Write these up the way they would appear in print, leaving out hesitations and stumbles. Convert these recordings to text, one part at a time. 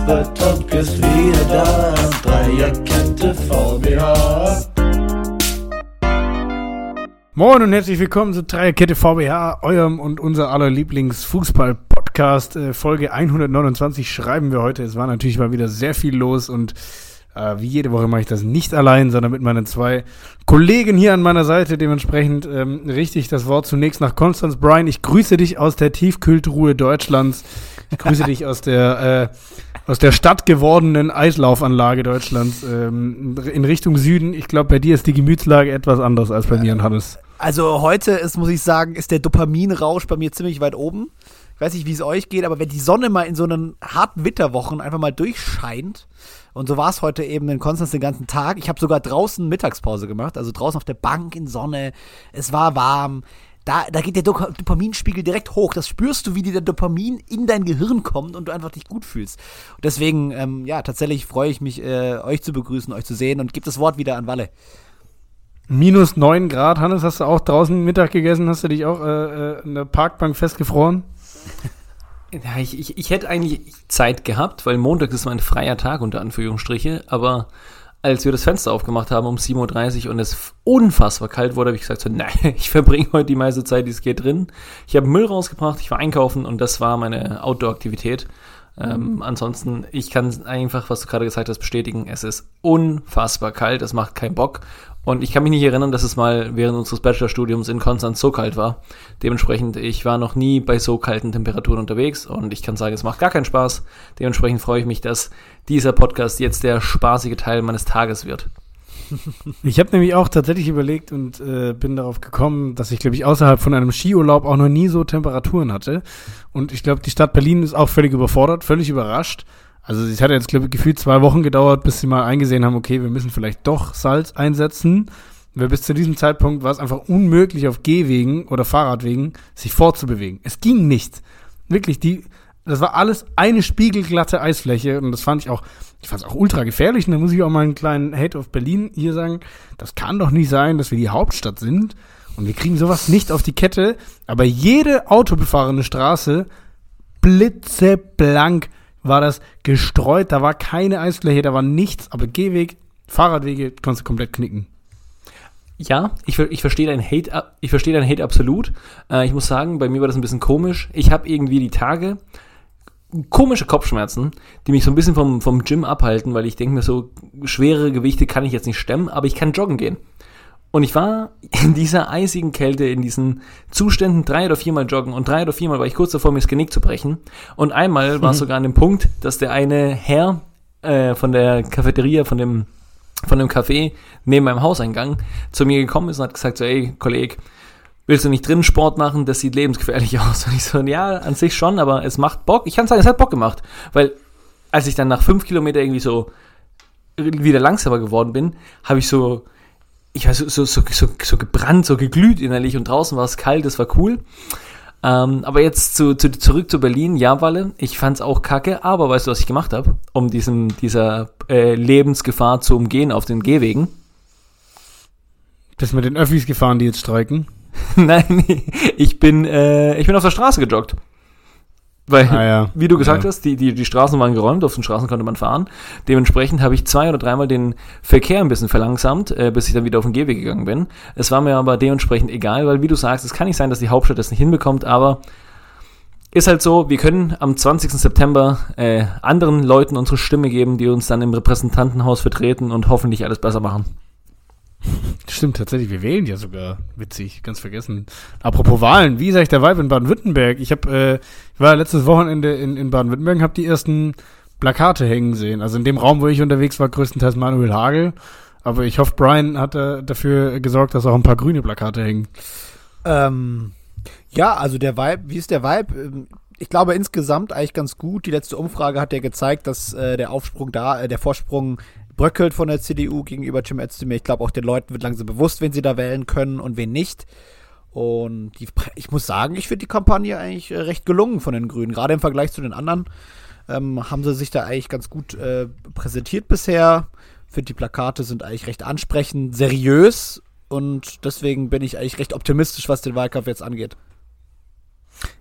Fußball-Talk ist wieder da. Dreierkette VBH. Moin und herzlich willkommen zu Dreierkette VBH, eurem und unser aller Lieblings-Fußball-Podcast. Folge 129 schreiben wir heute. Es war natürlich mal wieder sehr viel los und wie jede Woche mache ich das nicht allein, sondern mit meinen zwei Kollegen hier an meiner Seite. Dementsprechend richte ich das Wort zunächst nach Konstanz. Brian, ich grüße dich aus der Tiefkühltruhe Deutschlands. Ich grüße dich aus der Stadt gewordenen Eislaufanlage Deutschlands in Richtung Süden. Ich glaube, bei dir ist die Gemütslage etwas anders als bei mir und Hannes. Also heute ist, muss ich sagen, ist der Dopaminrausch bei mir ziemlich weit oben. Ich weiß nicht, wie es euch geht, aber wenn die Sonne mal in so einen harten Winterwochen einfach mal durchscheint, und so war es heute eben in Konstanz den ganzen Tag. Ich habe sogar draußen Mittagspause gemacht, also draußen auf der Bank in Sonne. Es war warm. Da geht der Dopaminspiegel direkt hoch. Das spürst du, wie dir der Dopamin in dein Gehirn kommt und du einfach dich gut fühlst. Und deswegen, tatsächlich freue ich mich, euch zu begrüßen, euch zu sehen und gebe das Wort wieder an Walle. Minus 9 Grad, Hannes, hast du auch draußen Mittag gegessen? Hast du dich auch in der Parkbank festgefroren? Ja, ich hätte eigentlich Zeit gehabt, weil Montag ist mein freier Tag, unter Anführungsstriche, aber als wir das Fenster aufgemacht haben um 7.30 Uhr und es unfassbar kalt wurde, habe ich gesagt, so, nein, ich verbringe heute die meiste Zeit, die es geht, drin. Ich habe Müll rausgebracht, ich war einkaufen und das war meine Outdoor-Aktivität. Ansonsten, ich kann einfach, was du gerade gesagt hast, bestätigen, es ist unfassbar kalt, es macht keinen Bock. Und ich kann mich nicht erinnern, dass es mal während unseres Bachelorstudiums in Konstanz so kalt war. Dementsprechend, ich war noch nie bei so kalten Temperaturen unterwegs und ich kann sagen, es macht gar keinen Spaß. Dementsprechend freue ich mich, dass dieser Podcast jetzt der spaßige Teil meines Tages wird. Ich habe nämlich auch tatsächlich überlegt und bin darauf gekommen, dass ich, glaube ich, außerhalb von einem Skiurlaub auch noch nie so Temperaturen hatte. Und ich glaube, die Stadt Berlin ist auch völlig überfordert, völlig überrascht. Also es hat jetzt, glaube ich, gefühlt 2 Wochen gedauert, bis sie mal eingesehen haben, okay, wir müssen vielleicht doch Salz einsetzen. Weil bis zu diesem Zeitpunkt war es einfach unmöglich, auf Gehwegen oder Fahrradwegen sich fortzubewegen. Es ging nicht. Wirklich, das war alles eine spiegelglatte Eisfläche und das fand ich fand es auch ultra gefährlich. Und da muss ich auch mal einen kleinen Hate auf Berlin hier sagen, das kann doch nicht sein, dass wir die Hauptstadt sind und wir kriegen sowas nicht auf die Kette. Aber jede autobefahrene Straße, blitzeblank, war das gestreut, da war keine Eisfläche, da war nichts, aber Gehweg, Fahrradwege, konntest du komplett knicken. Ja, ich verstehe deinen Hate absolut. Ich muss sagen, bei mir war das ein bisschen komisch. Ich habe irgendwie die Tage komische Kopfschmerzen, die mich so ein bisschen vom Gym abhalten, weil ich denke mir so, schwere Gewichte kann ich jetzt nicht stemmen, aber ich kann joggen gehen. Und ich war in dieser eisigen Kälte, in diesen Zuständen 3 oder 4 Mal joggen und 3 oder 4 Mal war ich kurz davor, mir das Genick zu brechen. Und einmal war es sogar an dem Punkt, dass der eine Herr von der Cafeteria, von dem Café neben meinem Hauseingang zu mir gekommen ist und hat gesagt so, ey, Kollege, willst du nicht drinnen Sport machen? Das sieht lebensgefährlich aus. Und ich so, ja, an sich schon, aber es macht Bock. Ich kann sagen, es hat Bock gemacht. Weil als ich dann nach 5 Kilometer irgendwie so wieder langsamer geworden bin, habe ich ich war so gebrannt, so geglüht innerlich und draußen war es kalt, das war cool. Aber jetzt zurück zu Berlin, ja, Walle, ich fand's auch kacke, aber weißt du, was ich gemacht habe, um dieser Lebensgefahr zu umgehen auf den Gehwegen? Bist mit den Öffis gefahren, die jetzt streiken? Nein, ich bin auf der Straße gejoggt. Weil, wie du gesagt hast, die Straßen waren geräumt, auf den Straßen konnte man fahren. Dementsprechend habe ich 2 oder 3 Mal den Verkehr ein bisschen verlangsamt, bis ich dann wieder auf den Gehweg gegangen bin. Es war mir aber dementsprechend egal, weil wie du sagst, es kann nicht sein, dass die Hauptstadt das nicht hinbekommt, aber ist halt so, wir können am 20. September anderen Leuten unsere Stimme geben, die uns dann im Repräsentantenhaus vertreten und hoffentlich alles besser machen. Stimmt, tatsächlich, wir wählen ja sogar. Witzig, ganz vergessen. Apropos Wahlen, wie ist eigentlich der Vibe in Baden-Württemberg? Ich war letztes Wochenende in Baden-Württemberg und habe die ersten Plakate hängen sehen. Also in dem Raum, wo ich unterwegs war, größtenteils Manuel Hagel. Aber ich hoffe, Brian hat dafür gesorgt, dass auch ein paar grüne Plakate hängen. Ja, also der Vibe, wie ist der Vibe? Ich glaube insgesamt eigentlich ganz gut. Die letzte Umfrage hat ja gezeigt, dass der Vorsprung bröckelt von der CDU gegenüber Cem Özdemir. Ich glaube, auch den Leuten wird langsam bewusst, wen sie da wählen können und wen nicht. Und ich muss sagen, ich finde die Kampagne eigentlich recht gelungen von den Grünen. Gerade im Vergleich zu den anderen haben sie sich da eigentlich ganz gut präsentiert bisher. Ich finde, die Plakate sind eigentlich recht ansprechend, seriös. Und deswegen bin ich eigentlich recht optimistisch, was den Wahlkampf jetzt angeht.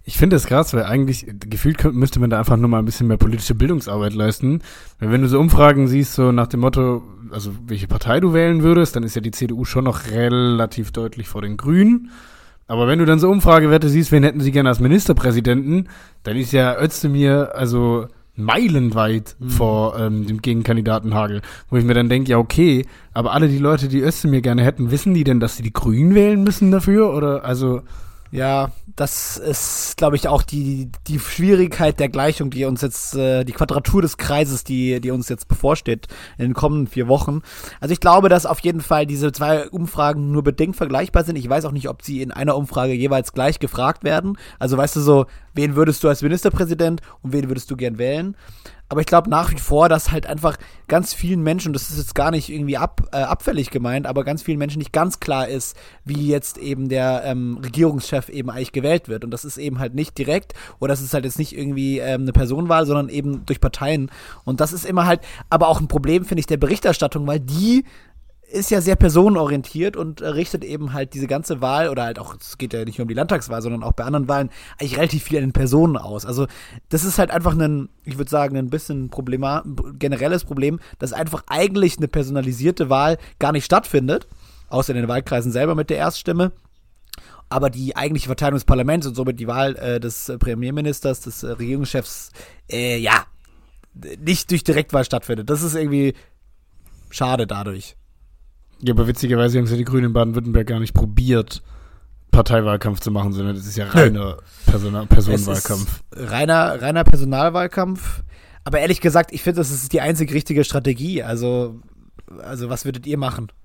Ich finde das krass, weil eigentlich gefühlt müsste man da einfach nur mal ein bisschen mehr politische Bildungsarbeit leisten. Weil wenn du so Umfragen siehst, so nach dem Motto, also welche Partei du wählen würdest, dann ist ja die CDU schon noch relativ deutlich vor den Grünen. Aber wenn du dann so Umfragewerte siehst, wen hätten sie gerne als Ministerpräsidenten, dann ist ja Özdemir also meilenweit vor dem Gegenkandidaten Hagel. Wo ich mir dann denke, ja okay, aber alle die Leute, die Özdemir gerne hätten, wissen die denn, dass sie die Grünen wählen müssen dafür? Oder also... Ja, das ist, glaube ich, auch die Schwierigkeit der Gleichung, die uns jetzt, die Quadratur des Kreises, die uns jetzt bevorsteht in den kommenden 4 Wochen. Also ich glaube, dass auf jeden Fall diese 2 Umfragen nur bedingt vergleichbar sind. Ich weiß auch nicht, ob sie in einer Umfrage jeweils gleich gefragt werden. Also weißt du so, wen würdest du als Ministerpräsident und wen würdest du gern wählen? Aber ich glaube nach wie vor, dass halt einfach ganz vielen Menschen, das ist jetzt gar nicht irgendwie abfällig gemeint, aber ganz vielen Menschen nicht ganz klar ist, wie jetzt eben der Regierungschef eben eigentlich gewählt wird. Und das ist eben halt nicht direkt oder das ist halt jetzt nicht irgendwie eine Personenwahl, sondern eben durch Parteien. Und das ist immer halt aber auch ein Problem, finde ich, der Berichterstattung, weil die ist ja sehr personenorientiert und richtet eben halt diese ganze Wahl oder halt auch, es geht ja nicht nur um die Landtagswahl, sondern auch bei anderen Wahlen eigentlich relativ viel an den Personen aus. Also das ist halt einfach ich würde sagen, ein bisschen generelles Problem, dass einfach eigentlich eine personalisierte Wahl gar nicht stattfindet, außer in den Wahlkreisen selber mit der Erststimme. Aber die eigentliche Verteilung des Parlaments und somit die Wahl des Premierministers, des Regierungschefs, nicht durch Direktwahl stattfindet. Das ist irgendwie schade dadurch. Ja, aber witzigerweise haben es ja die Grünen in Baden-Württemberg gar nicht probiert, Parteiwahlkampf zu machen, sondern das ist ja reiner Personenwahlkampf. Reiner Personalwahlkampf. Aber ehrlich gesagt, ich finde, das ist die einzig richtige Strategie. Also was würdet ihr machen?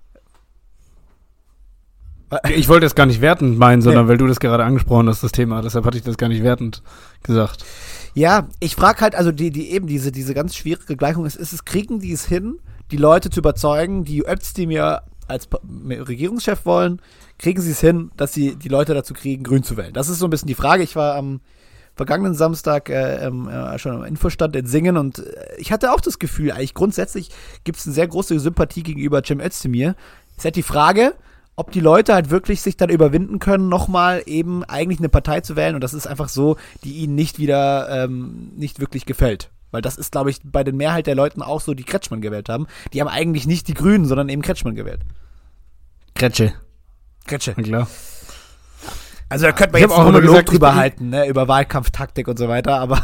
Ich wollte das gar nicht wertend meinen, sondern weil du das gerade angesprochen hast, das Thema. Deshalb hatte ich das gar nicht wertend gesagt. Ja, ich frage halt, also diese ganz schwierige Gleichung kriegen die es hin, die Leute zu überzeugen, die Özdemir als Regierungschef wollen, kriegen sie es hin, dass sie die Leute dazu kriegen, grün zu wählen. Das ist so ein bisschen die Frage. Ich war am vergangenen Samstag schon am Infostand in Singen und ich hatte auch das Gefühl, eigentlich grundsätzlich gibt es eine sehr große Sympathie gegenüber Cem Özdemir. Ist halt die Frage, ob die Leute halt wirklich sich dann überwinden können, nochmal eben eigentlich eine Partei zu wählen und das ist einfach so, die ihnen nicht wirklich gefällt. Weil das ist, glaube ich, bei den Mehrheit der Leuten auch so, die Kretschmann gewählt haben. Die haben eigentlich nicht die Grünen, sondern eben Kretschmann gewählt. Kretsche. Ja, klar. Also da könnte man jetzt auch einen Monolog drüber halten, ne, über Wahlkampftaktik und so weiter, aber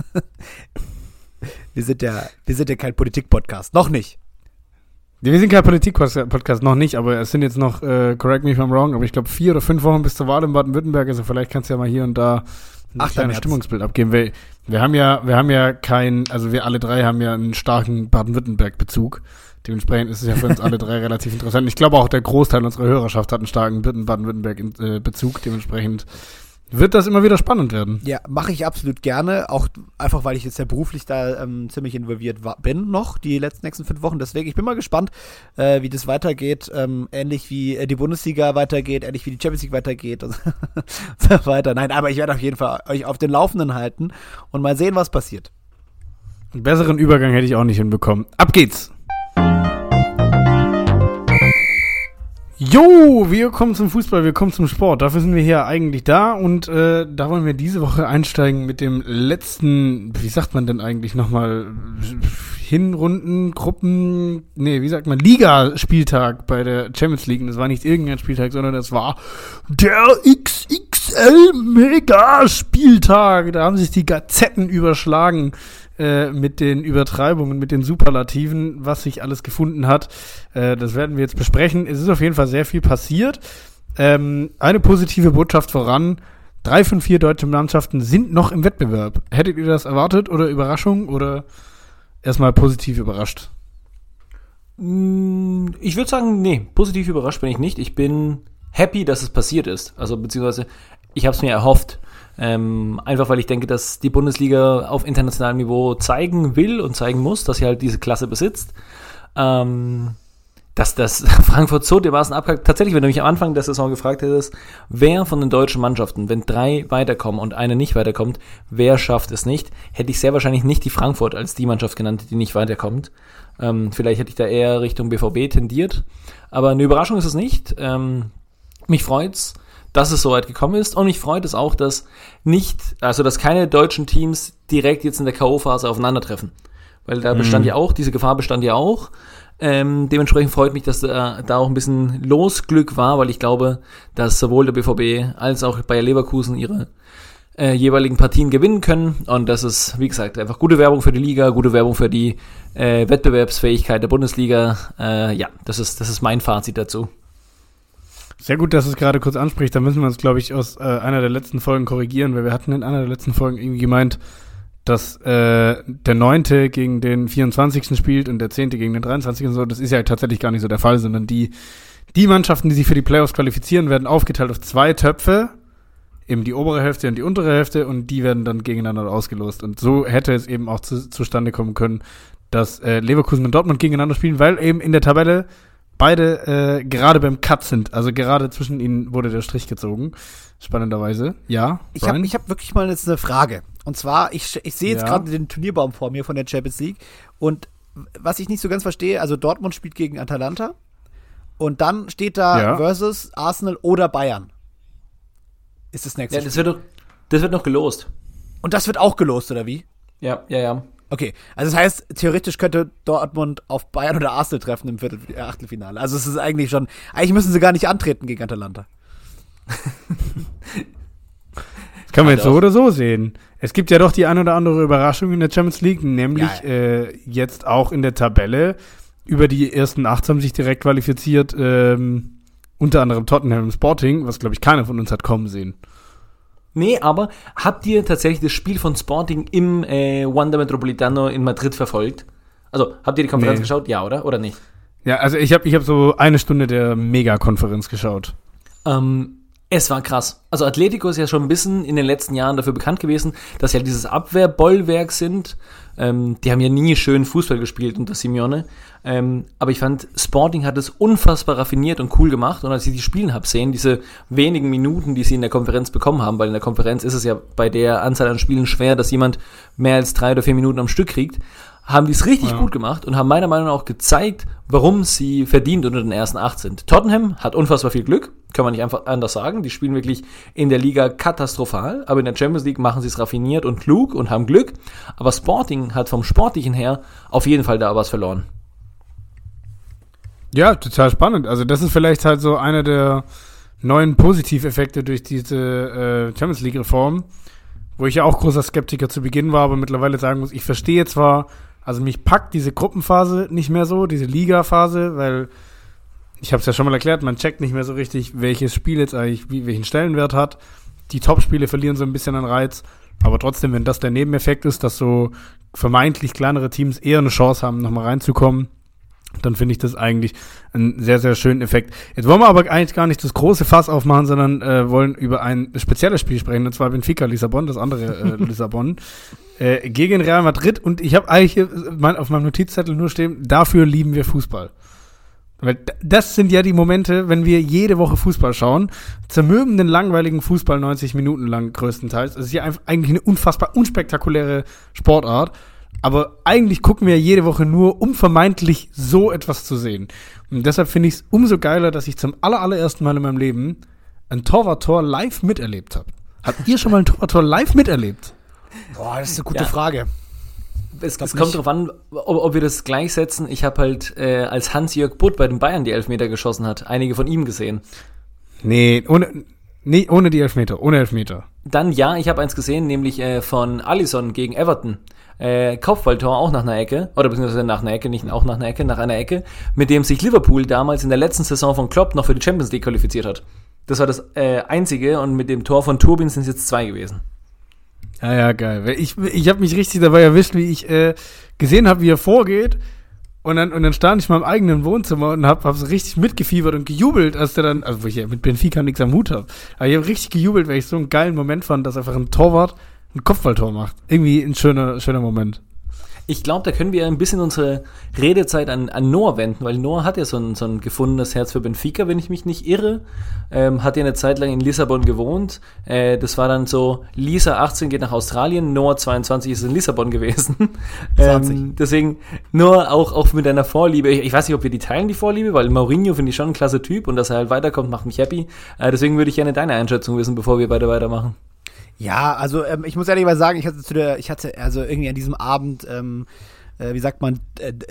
wir sind ja kein Politik-Podcast. Noch nicht. Wir sind kein Politik-Podcast, noch nicht, aber es sind jetzt noch, correct me if I'm wrong, aber ich glaube 4 oder 5 Wochen bis zur Wahl in Baden-Württemberg, also vielleicht kannst du ja mal hier und da ein kleines Stimmungsbild abgeben. Wir haben ja wir alle 3 haben ja einen starken Baden-Württemberg-Bezug. Dementsprechend ist es ja für uns alle 3 relativ interessant. Ich glaube auch, der Großteil unserer Hörerschaft hat einen starken Baden-Württemberg-Bezug. Dementsprechend wird das immer wieder spannend werden. Ja, mache ich absolut gerne. Auch einfach, weil ich jetzt ja beruflich da ziemlich involviert bin noch, die nächsten 5 Wochen. Deswegen, ich bin mal gespannt, wie das weitergeht. Ähnlich wie die Bundesliga weitergeht, ähnlich wie die Champions League weitergeht und so weiter. Nein, aber ich werde auf jeden Fall euch auf den Laufenden halten und mal sehen, was passiert. Einen besseren Übergang hätte ich auch nicht hinbekommen. Ab geht's! Jo, wir kommen zum Fußball, wir kommen zum Sport. Dafür sind wir hier eigentlich da und da wollen wir diese Woche einsteigen mit dem letzten, wie sagt man denn eigentlich nochmal, Ligaspieltag bei der Champions League. Und das war nicht irgendein Spieltag, sondern das war der XXL-Mega-Spieltag. Da haben sich die Gazetten überschlagen mit den Übertreibungen, mit den Superlativen, was sich alles gefunden hat. Das werden wir jetzt besprechen. Es ist auf jeden Fall sehr viel passiert. Eine positive Botschaft voran. 3 von 4 deutsche Mannschaften sind noch im Wettbewerb. Hättet ihr das erwartet oder Überraschung oder erstmal positiv überrascht? Ich würde sagen, nee, positiv überrascht bin ich nicht. Ich bin happy, dass es passiert ist. Also beziehungsweise ich habe es mir erhofft. Einfach weil ich denke, dass die Bundesliga auf internationalem Niveau zeigen will und zeigen muss, dass sie halt diese Klasse besitzt. Dass das Frankfurt so dermaßen abkackt. Tatsächlich, wenn du mich am Anfang der Saison gefragt hättest, wer von den deutschen Mannschaften, wenn 3 weiterkommen und eine nicht weiterkommt, wer schafft es nicht, hätte ich sehr wahrscheinlich nicht die Frankfurt als die Mannschaft genannt, die nicht weiterkommt. Vielleicht hätte ich da eher Richtung BVB tendiert. Aber eine Überraschung ist es nicht. Mich freut's, dass es so weit gekommen ist. Und mich freut es auch, dass dass keine deutschen Teams direkt jetzt in der K.O.-Phase aufeinandertreffen. Weil da diese Gefahr bestand ja auch. Dementsprechend freut mich, dass da auch ein bisschen Losglück war, weil ich glaube, dass sowohl der BVB als auch Bayer Leverkusen ihre jeweiligen Partien gewinnen können. Und das ist, wie gesagt, einfach gute Werbung für die Liga, gute Werbung für die Wettbewerbsfähigkeit der Bundesliga. Das ist mein Fazit dazu. Sehr gut, dass du es gerade kurz ansprichst. Da müssen wir uns, glaube ich, aus einer der letzten Folgen korrigieren, weil wir hatten in einer der letzten Folgen irgendwie gemeint, dass der 9. gegen den 24. spielt und der 10. gegen den 23. und so. Das ist ja tatsächlich gar nicht so der Fall, sondern die Mannschaften, die sich für die Playoffs qualifizieren, werden aufgeteilt auf 2 Töpfe, eben die obere Hälfte und die untere Hälfte, und die werden dann gegeneinander ausgelost. Und so hätte es eben auch zustande kommen können, dass Leverkusen und Dortmund gegeneinander spielen, weil eben in der Tabelle beide gerade beim Cut sind. Also gerade zwischen ihnen wurde der Strich gezogen. Spannenderweise. Ja, Ich hab wirklich mal jetzt eine Frage. Und zwar, ich sehe jetzt gerade den Turnierbaum vor mir von der Champions League. Und was ich nicht so ganz verstehe, also Dortmund spielt gegen Atalanta. Und dann steht da versus Arsenal oder Bayern. Ist das nächste Spiel. Das wird noch gelost. Und das wird auch gelost, oder wie? Ja. Okay, also das heißt, theoretisch könnte Dortmund auf Bayern oder Arsenal treffen im Achtelfinale. Also es ist eigentlich müssen sie gar nicht antreten gegen Atalanta. Das kann man jetzt so oder so sehen. Es gibt ja doch die ein oder andere Überraschung in der Champions League, nämlich jetzt auch in der Tabelle. Über die ersten 8 haben sich direkt qualifiziert, unter anderem Tottenham und Sporting, was, glaube ich, keiner von uns hat kommen sehen. Nee, aber habt ihr tatsächlich das Spiel von Sporting im Wanda Metropolitano in Madrid verfolgt? Also, habt ihr die Konferenz geschaut? Ja, oder? Oder nicht? Ja, also ich hab so eine Stunde der Mega-Konferenz geschaut. Es war krass. Also Atletico ist ja schon ein bisschen in den letzten Jahren dafür bekannt gewesen, dass sie halt dieses Abwehrbollwerk sind. Die haben ja nie schön Fußball gespielt unter Simeone. Aber ich fand, Sporting hat es unfassbar raffiniert und cool gemacht. Und als ich die spielen habe sehen, diese wenigen Minuten, die sie in der Konferenz bekommen haben, weil in der Konferenz ist es ja bei der Anzahl an Spielen schwer, dass jemand mehr als 3 oder 4 Minuten am Stück kriegt, haben die es richtig gut gemacht und haben meiner Meinung nach auch gezeigt, warum sie verdient unter den ersten 8 sind. Tottenham hat unfassbar viel Glück, kann man nicht einfach anders sagen. Die spielen wirklich in der Liga katastrophal, aber in der Champions League machen sie es raffiniert und klug und haben Glück. Aber Sporting hat vom Sportlichen her auf jeden Fall da was verloren. Ja, total spannend. Also das ist vielleicht halt so einer der neuen Positiveffekte durch diese Champions League-Reform, wo ich ja auch großer Skeptiker zu Beginn war, aber mittlerweile sagen muss, ich verstehe zwar, also mich packt diese Gruppenphase nicht mehr so, diese Liga-Phase, weil ich habe es ja schon mal erklärt, man checkt nicht mehr so richtig, welches Spiel jetzt eigentlich welchen Stellenwert hat. Die Top-Spiele verlieren so ein bisschen an Reiz, aber trotzdem, wenn das der Nebeneffekt ist, dass so vermeintlich kleinere Teams eher eine Chance haben, nochmal reinzukommen, dann finde ich das eigentlich einen sehr, sehr schönen Effekt. Jetzt wollen wir aber eigentlich gar nicht das große Fass aufmachen, sondern wollen über ein spezielles Spiel sprechen, und zwar Benfica Lissabon, das andere Lissabon, gegen Real Madrid. Und ich habe eigentlich hier auf meinem Notizzettel nur stehen, dafür lieben wir Fußball. Weil das sind ja die Momente, wenn wir jede Woche Fußball schauen, zermürbenden, langweiligen Fußball 90 Minuten lang größtenteils. Es ist ja eigentlich eine unfassbar unspektakuläre Sportart. Aber eigentlich gucken wir jede Woche nur, um vermeintlich so etwas zu sehen. Und deshalb finde ich es umso geiler, dass ich zum allerersten Mal in meinem Leben ein Torwarttor live miterlebt habe. Habt ihr schon mal ein Torwarttor live miterlebt? Boah, das ist eine gute Frage. Es kommt darauf an, ob wir das gleichsetzen. Ich habe halt, als Hans-Jörg Butt bei den Bayern die Elfmeter geschossen hat, einige von ihm gesehen. Nee, ohne die Elfmeter, ohne Elfmeter. Dann ja, ich habe eins gesehen, nämlich von Alisson gegen Everton. Kopfballtor auch nach einer Ecke, oder beziehungsweise nach einer Ecke, nicht auch nach einer Ecke, nach einer Ecke, mit dem sich Liverpool damals in der letzten Saison von Klopp noch für die Champions League qualifiziert hat. Das war das einzige, und mit dem Tor von Turbin sind es jetzt 2 gewesen. Ja, geil. Ich habe mich richtig dabei erwischt, wie ich gesehen habe, wie er vorgeht, und dann stand ich mal im eigenen Wohnzimmer und hab so richtig mitgefiebert und gejubelt, als der dann, also wo ich ja mit Benfica nichts am Hut habe, aber ich habe richtig gejubelt, weil ich so einen geilen Moment fand, dass einfach ein Torwart ein Kopfballtor macht. Irgendwie ein schöner Moment. Ich glaube, da können wir ein bisschen unsere Redezeit an Noah wenden, weil Noah hat ja so ein gefundenes Herz für Benfica, wenn ich mich nicht irre. Hat ja eine Zeit lang in Lissabon gewohnt. Das war dann so, Lisa 18 geht nach Australien, Noah 22 ist in Lissabon gewesen. 20. Deswegen Noah auch mit deiner Vorliebe. Ich weiß nicht, ob wir die teilen, die Vorliebe, weil Mourinho finde ich schon ein klasse Typ und dass er halt weiterkommt, macht mich happy. Deswegen würde ich gerne deine Einschätzung wissen, bevor wir beide weitermachen. Ja, also ich muss ehrlich mal sagen, ich hatte also irgendwie an diesem Abend, wie sagt man,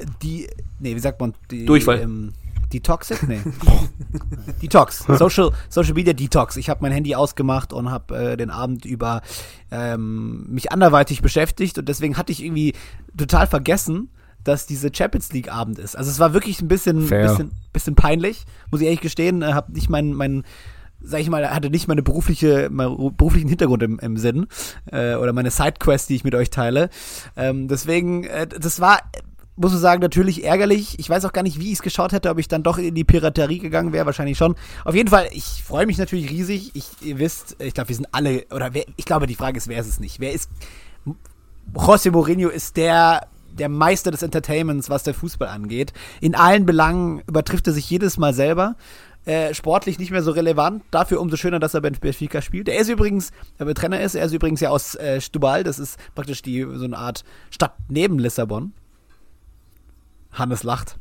Durchfall. Detoxic? Nee. Detox. Social Media Detox. Ich habe mein Handy ausgemacht und habe den Abend über mich anderweitig beschäftigt und deswegen hatte ich irgendwie total vergessen, dass diese Champions League Abend ist. Also es war wirklich ein bisschen peinlich, muss ich ehrlich gestehen. Habe nicht sag ich mal, hatte nicht meinen beruflichen Hintergrund im Sinn oder meine Sidequest, die ich mit euch teile. Deswegen, das war, muss man sagen, natürlich ärgerlich. Ich weiß auch gar nicht, wie ich es geschaut hätte, ob ich dann doch in die Piraterie gegangen wäre, wahrscheinlich schon. Auf jeden Fall, ich freue mich natürlich riesig. Ihr wisst, ich glaube, wir sind alle, ich glaube, die Frage ist, wer ist es nicht? José Mourinho ist der Meister des Entertainments, was der Fußball angeht. In allen Belangen übertrifft er sich jedes Mal selber. Sportlich nicht mehr so relevant, dafür umso schöner, dass er bei Benfica spielt. Er ist übrigens ja aus Setúbal, das ist praktisch so eine Art Stadt neben Lissabon. Hannes lacht.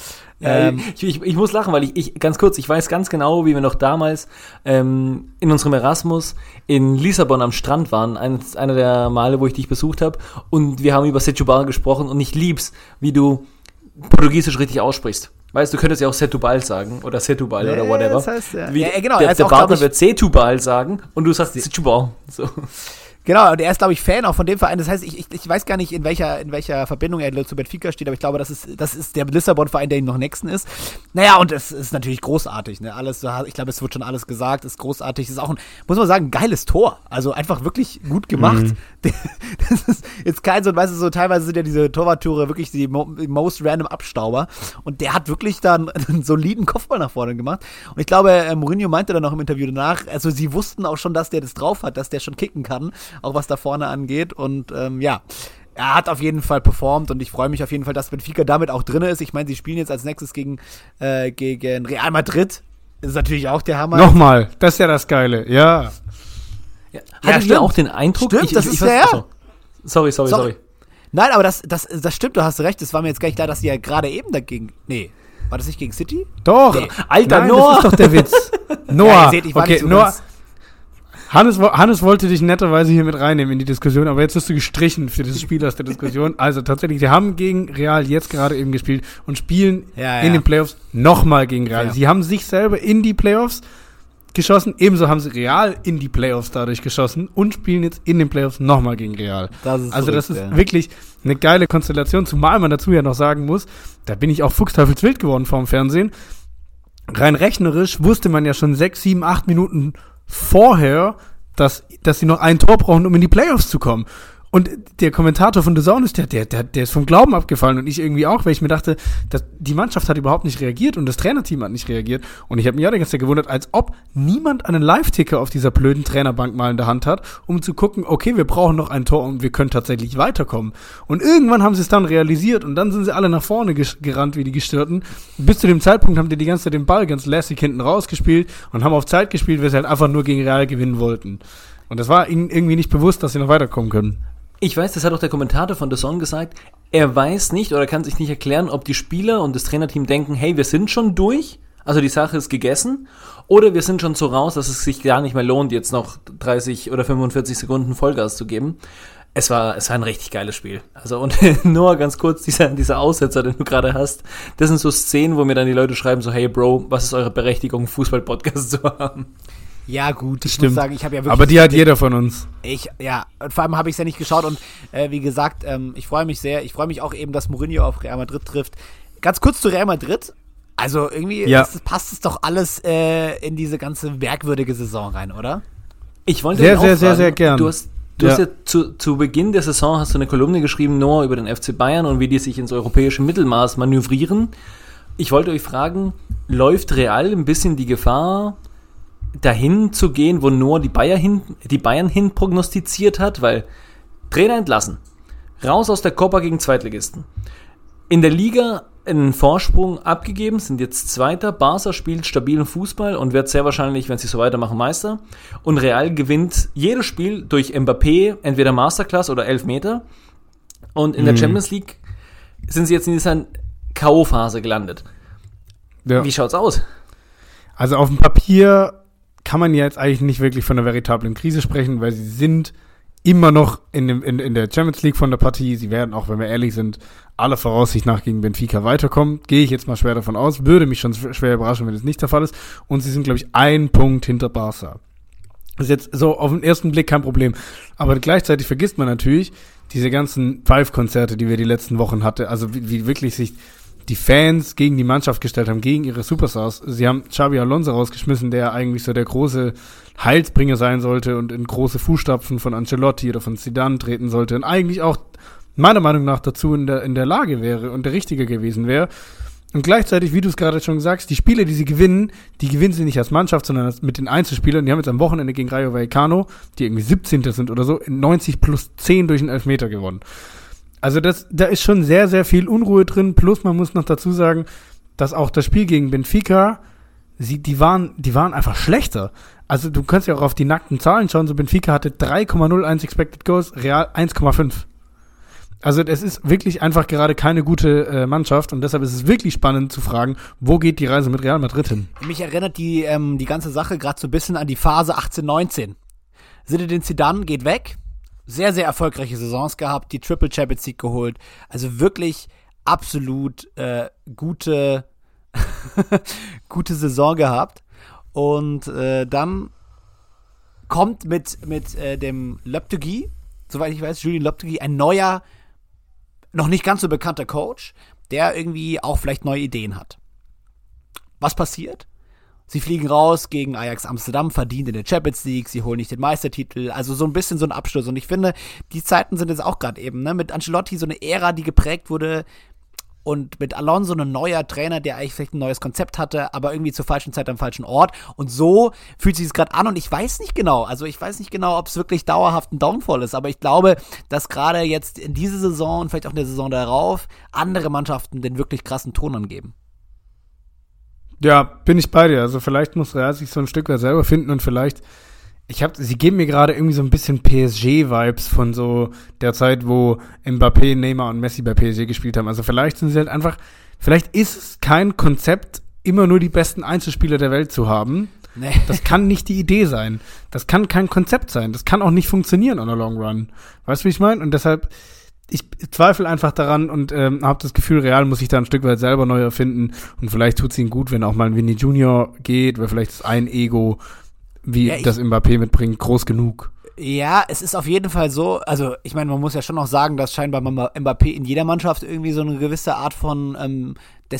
Ich muss lachen, weil ich ganz kurz, ich weiß ganz genau, wie wir noch damals in unserem Erasmus in Lissabon am Strand waren, einer der Male, wo ich dich besucht habe, und wir haben über Setúbal gesprochen und ich lieb's, wie du Portugiesisch richtig aussprichst. Weißt du, könntest ja auch Setúbal sagen oder Setúbal oder whatever. Das heißt, ja. Genau. Der Partner wird Setúbal sagen und du sagst Setúbal. So. Genau, und er ist, glaube ich, Fan auch von dem Verein. Das heißt, ich weiß gar nicht, in welcher Verbindung er zu Benfica steht, aber ich glaube, das ist der Lissabon-Verein, der ihm noch nächsten ist. Naja, und es ist natürlich großartig. Ne? Ich glaube, es wird schon alles gesagt, ist großartig. Es ist auch muss man sagen, ein geiles Tor. Also einfach wirklich gut gemacht. Das ist jetzt kein so, weißt du, so teilweise sind ja diese Torwarttore wirklich die most random Abstauber. Und der hat wirklich dann einen soliden Kopfball nach vorne gemacht. Und ich glaube, Mourinho meinte dann noch im Interview danach, also sie wussten auch schon, dass der das drauf hat, dass der schon kicken kann. Auch was da vorne angeht und er hat auf jeden Fall performt und ich freue mich auf jeden Fall, dass Benfica damit auch drin ist. Ich meine, sie spielen jetzt als nächstes gegen Real Madrid. Das ist natürlich auch der Hammer. Nochmal, das ist ja das Geile, ja. Hattet ihr auch den Eindruck? Stimmt, das ist ja. Sorry. Nein, aber das stimmt, du hast recht. Das war mir jetzt gar nicht klar, dass die ja gerade eben dagegen. Nee, war das nicht gegen City? Doch. Nee. Alter, Noah. Das ist doch der Witz. Noah. Ja, ihr seht, ich war nicht so Noah. Hannes wollte dich netterweise hier mit reinnehmen in die Diskussion, aber jetzt wirst du gestrichen für dieses Spiel aus der Diskussion. Also tatsächlich, sie haben gegen Real jetzt gerade eben gespielt und spielen in den Playoffs nochmal gegen Real. Ja. Sie haben sich selber in die Playoffs geschossen, ebenso haben sie Real in die Playoffs dadurch geschossen und spielen jetzt in den Playoffs nochmal gegen Real. Das ist wirklich eine geile Konstellation, zumal man dazu ja noch sagen muss, da bin ich auch fuchsteufelswild geworden vorm Fernsehen. Rein rechnerisch wusste man ja schon 6, 7, 8 Minuten vorher, dass sie noch ein Tor brauchen, um in die Playoffs zu kommen. Und der Kommentator von The Zone ist, der ist vom Glauben abgefallen und ich irgendwie auch, weil ich mir dachte, die Mannschaft hat überhaupt nicht reagiert und das Trainerteam hat nicht reagiert. Und ich habe mich auch die ganze Zeit gewundert, als ob niemand einen Live-Ticker auf dieser blöden Trainerbank mal in der Hand hat, um zu gucken, okay, wir brauchen noch ein Tor und wir können tatsächlich weiterkommen. Und irgendwann haben sie es dann realisiert und dann sind sie alle nach vorne gerannt wie die Gestörten. Bis zu dem Zeitpunkt haben die ganze Zeit den Ball ganz lässig hinten rausgespielt und haben auf Zeit gespielt, weil sie halt einfach nur gegen Real gewinnen wollten. Und das war ihnen irgendwie nicht bewusst, dass sie noch weiterkommen können. Ich weiß, das hat auch der Kommentator von The Zone gesagt, er weiß nicht oder kann sich nicht erklären, ob die Spieler und das Trainerteam denken, hey, wir sind schon durch, also die Sache ist gegessen, oder wir sind schon so raus, dass es sich gar nicht mehr lohnt, jetzt noch 30 oder 45 Sekunden Vollgas zu geben. Es war ein richtig geiles Spiel. Also und nur ganz kurz, dieser Aussetzer, den du gerade hast, das sind so Szenen, wo mir dann die Leute schreiben so, hey Bro, was ist eure Berechtigung, Fußball-Podcast zu haben? Ja, gut, ich Stimmt. muss sagen, ich habe ja wirklich. Aber die hat jeder von uns. Und vor allem habe ich es ja nicht geschaut und wie gesagt, ich freue mich sehr. Ich freue mich auch eben, dass Mourinho auf Real Madrid trifft. Ganz kurz zu Real Madrid. Also irgendwie passt es doch alles in diese ganze merkwürdige Saison rein, oder? Ich wollte sehr gern. Du hast ja zu Beginn der Saison hast du eine Kolumne geschrieben, Noah, über den FC Bayern und wie die sich ins europäische Mittelmaß manövrieren. Ich wollte euch fragen, läuft Real ein bisschen die Gefahr, dahin zu gehen, wo Noah die Bayern hin prognostiziert hat, weil Trainer entlassen, raus aus der Copa gegen Zweitligisten. In der Liga einen Vorsprung abgegeben, sind jetzt Zweiter. Barca spielt stabilen Fußball und wird sehr wahrscheinlich, wenn sie so weitermachen, Meister. Und Real gewinnt jedes Spiel durch Mbappé, entweder Masterclass oder Elfmeter. Und in der Champions League sind sie jetzt in dieser K.O.-Phase gelandet. Ja. Wie schaut's aus? Also auf dem Papier kann man ja jetzt eigentlich nicht wirklich von einer veritablen Krise sprechen, weil sie sind immer noch in der Champions League von der Partie. Sie werden, auch wenn wir ehrlich sind, aller Voraussicht nach gegen Benfica weiterkommen. Gehe ich jetzt mal schwer davon aus. Würde mich schon schwer überraschen, wenn das nicht der Fall ist. Und sie sind, glaube ich, 1 Punkt hinter Barca. Das ist jetzt so auf den ersten Blick kein Problem. Aber gleichzeitig vergisst man natürlich diese ganzen Five-Konzerte, die wir die letzten Wochen hatten. Also wie wirklich sich die Fans gegen die Mannschaft gestellt haben, gegen ihre Superstars. Sie haben Xabi Alonso rausgeschmissen, der eigentlich so der große Heilsbringer sein sollte und in große Fußstapfen von Ancelotti oder von Zidane treten sollte und eigentlich auch meiner Meinung nach dazu in der Lage wäre und der Richtige gewesen wäre. Und gleichzeitig, wie du es gerade schon sagst, die Spiele, die gewinnen sie nicht als Mannschaft, sondern mit den Einzelspielern. Die haben jetzt am Wochenende gegen Rayo Vallecano, die irgendwie 17. sind oder so, in 90+10 durch einen Elfmeter gewonnen. Also da ist schon sehr, sehr viel Unruhe drin. Plus man muss noch dazu sagen, dass auch das Spiel gegen Benfica, die waren einfach schlechter. Also du kannst ja auch auf die nackten Zahlen schauen. So Benfica hatte 3,01 Expected Goals, Real 1,5. Also es ist wirklich einfach gerade keine gute Mannschaft und deshalb ist es wirklich spannend zu fragen, wo geht die Reise mit Real Madrid hin? Mich erinnert die ganze Sache gerade so ein bisschen an die Phase 18-19. Zinedine Zidane geht weg. Sehr, sehr erfolgreiche Saisons gehabt, die Triple Champions League geholt. Also wirklich absolut gute Saison gehabt. Und dann kommt mit dem Lopetegui, soweit ich weiß, Julien Lopetegui, ein neuer, noch nicht ganz so bekannter Coach, der irgendwie auch vielleicht neue Ideen hat. Was passiert? Sie fliegen raus gegen Ajax Amsterdam, verdient in der Champions League, sie holen nicht den Meistertitel, also so ein bisschen so ein Absturz. Und ich finde, die Zeiten sind jetzt auch gerade eben, ne, mit Ancelotti so eine Ära, die geprägt wurde und mit Alonso ein neuer Trainer, der eigentlich vielleicht ein neues Konzept hatte, aber irgendwie zur falschen Zeit am falschen Ort. Und so fühlt sich es gerade an und ich weiß nicht genau, ob es wirklich dauerhaft ein Downfall ist, aber ich glaube, dass gerade jetzt in dieser Saison und vielleicht auch in der Saison darauf andere Mannschaften den wirklich krassen Ton angeben. Ja, bin ich bei dir. Also vielleicht muss Real sich so ein Stück weit selber finden und vielleicht, sie geben mir gerade irgendwie so ein bisschen PSG-Vibes von so der Zeit, wo Mbappé, Neymar und Messi bei PSG gespielt haben. Also vielleicht sind sie halt einfach, vielleicht ist es kein Konzept, immer nur die besten Einzelspieler der Welt zu haben. Nee. Das kann nicht die Idee sein. Das kann kein Konzept sein. Das kann auch nicht funktionieren on a long run. Weißt du, wie ich meine? Und deshalb, ich zweifle einfach daran und habe das Gefühl, Real muss sich da ein Stück weit selber neu erfinden und vielleicht tut es ihnen gut, wenn auch mal ein Vinny Junior geht, weil vielleicht ist ein Ego, wie das Mbappé mitbringt, groß genug. Ja, es ist auf jeden Fall so, also ich meine, man muss ja schon noch sagen, dass scheinbar Mbappé in jeder Mannschaft irgendwie so eine gewisse Art von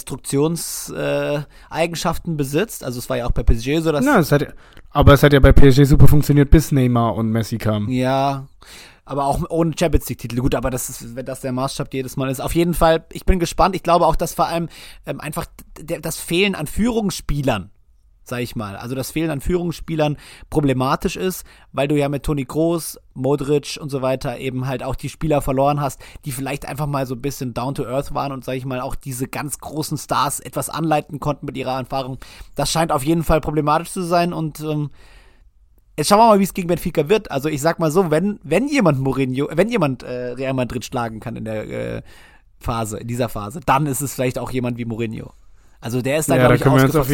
Destruktionseigenschaften besitzt. Also es war ja auch bei PSG so, dass... Ja, es hat ja bei PSG super funktioniert, bis Neymar und Messi kamen. Ja, aber auch ohne Champions League-Titel. Gut, aber wenn das der Maßstab jedes Mal ist. Auf jeden Fall, ich bin gespannt. Ich glaube auch, dass vor allem einfach das Fehlen an Führungsspielern, sag ich mal, also das Fehlen an Führungsspielern problematisch ist, weil du ja mit Toni Kroos, Modric und so weiter eben halt auch die Spieler verloren hast, die vielleicht einfach mal so ein bisschen down to earth waren und, sag ich mal, auch diese ganz großen Stars etwas anleiten konnten mit ihrer Erfahrung. Das scheint auf jeden Fall problematisch zu sein und jetzt schauen wir mal, wie es gegen Benfica wird. Also ich sag mal so, wenn jemand Real Madrid schlagen kann in dieser Phase, dann ist es vielleicht auch jemand wie Mourinho. Also der ist da, glaube ich,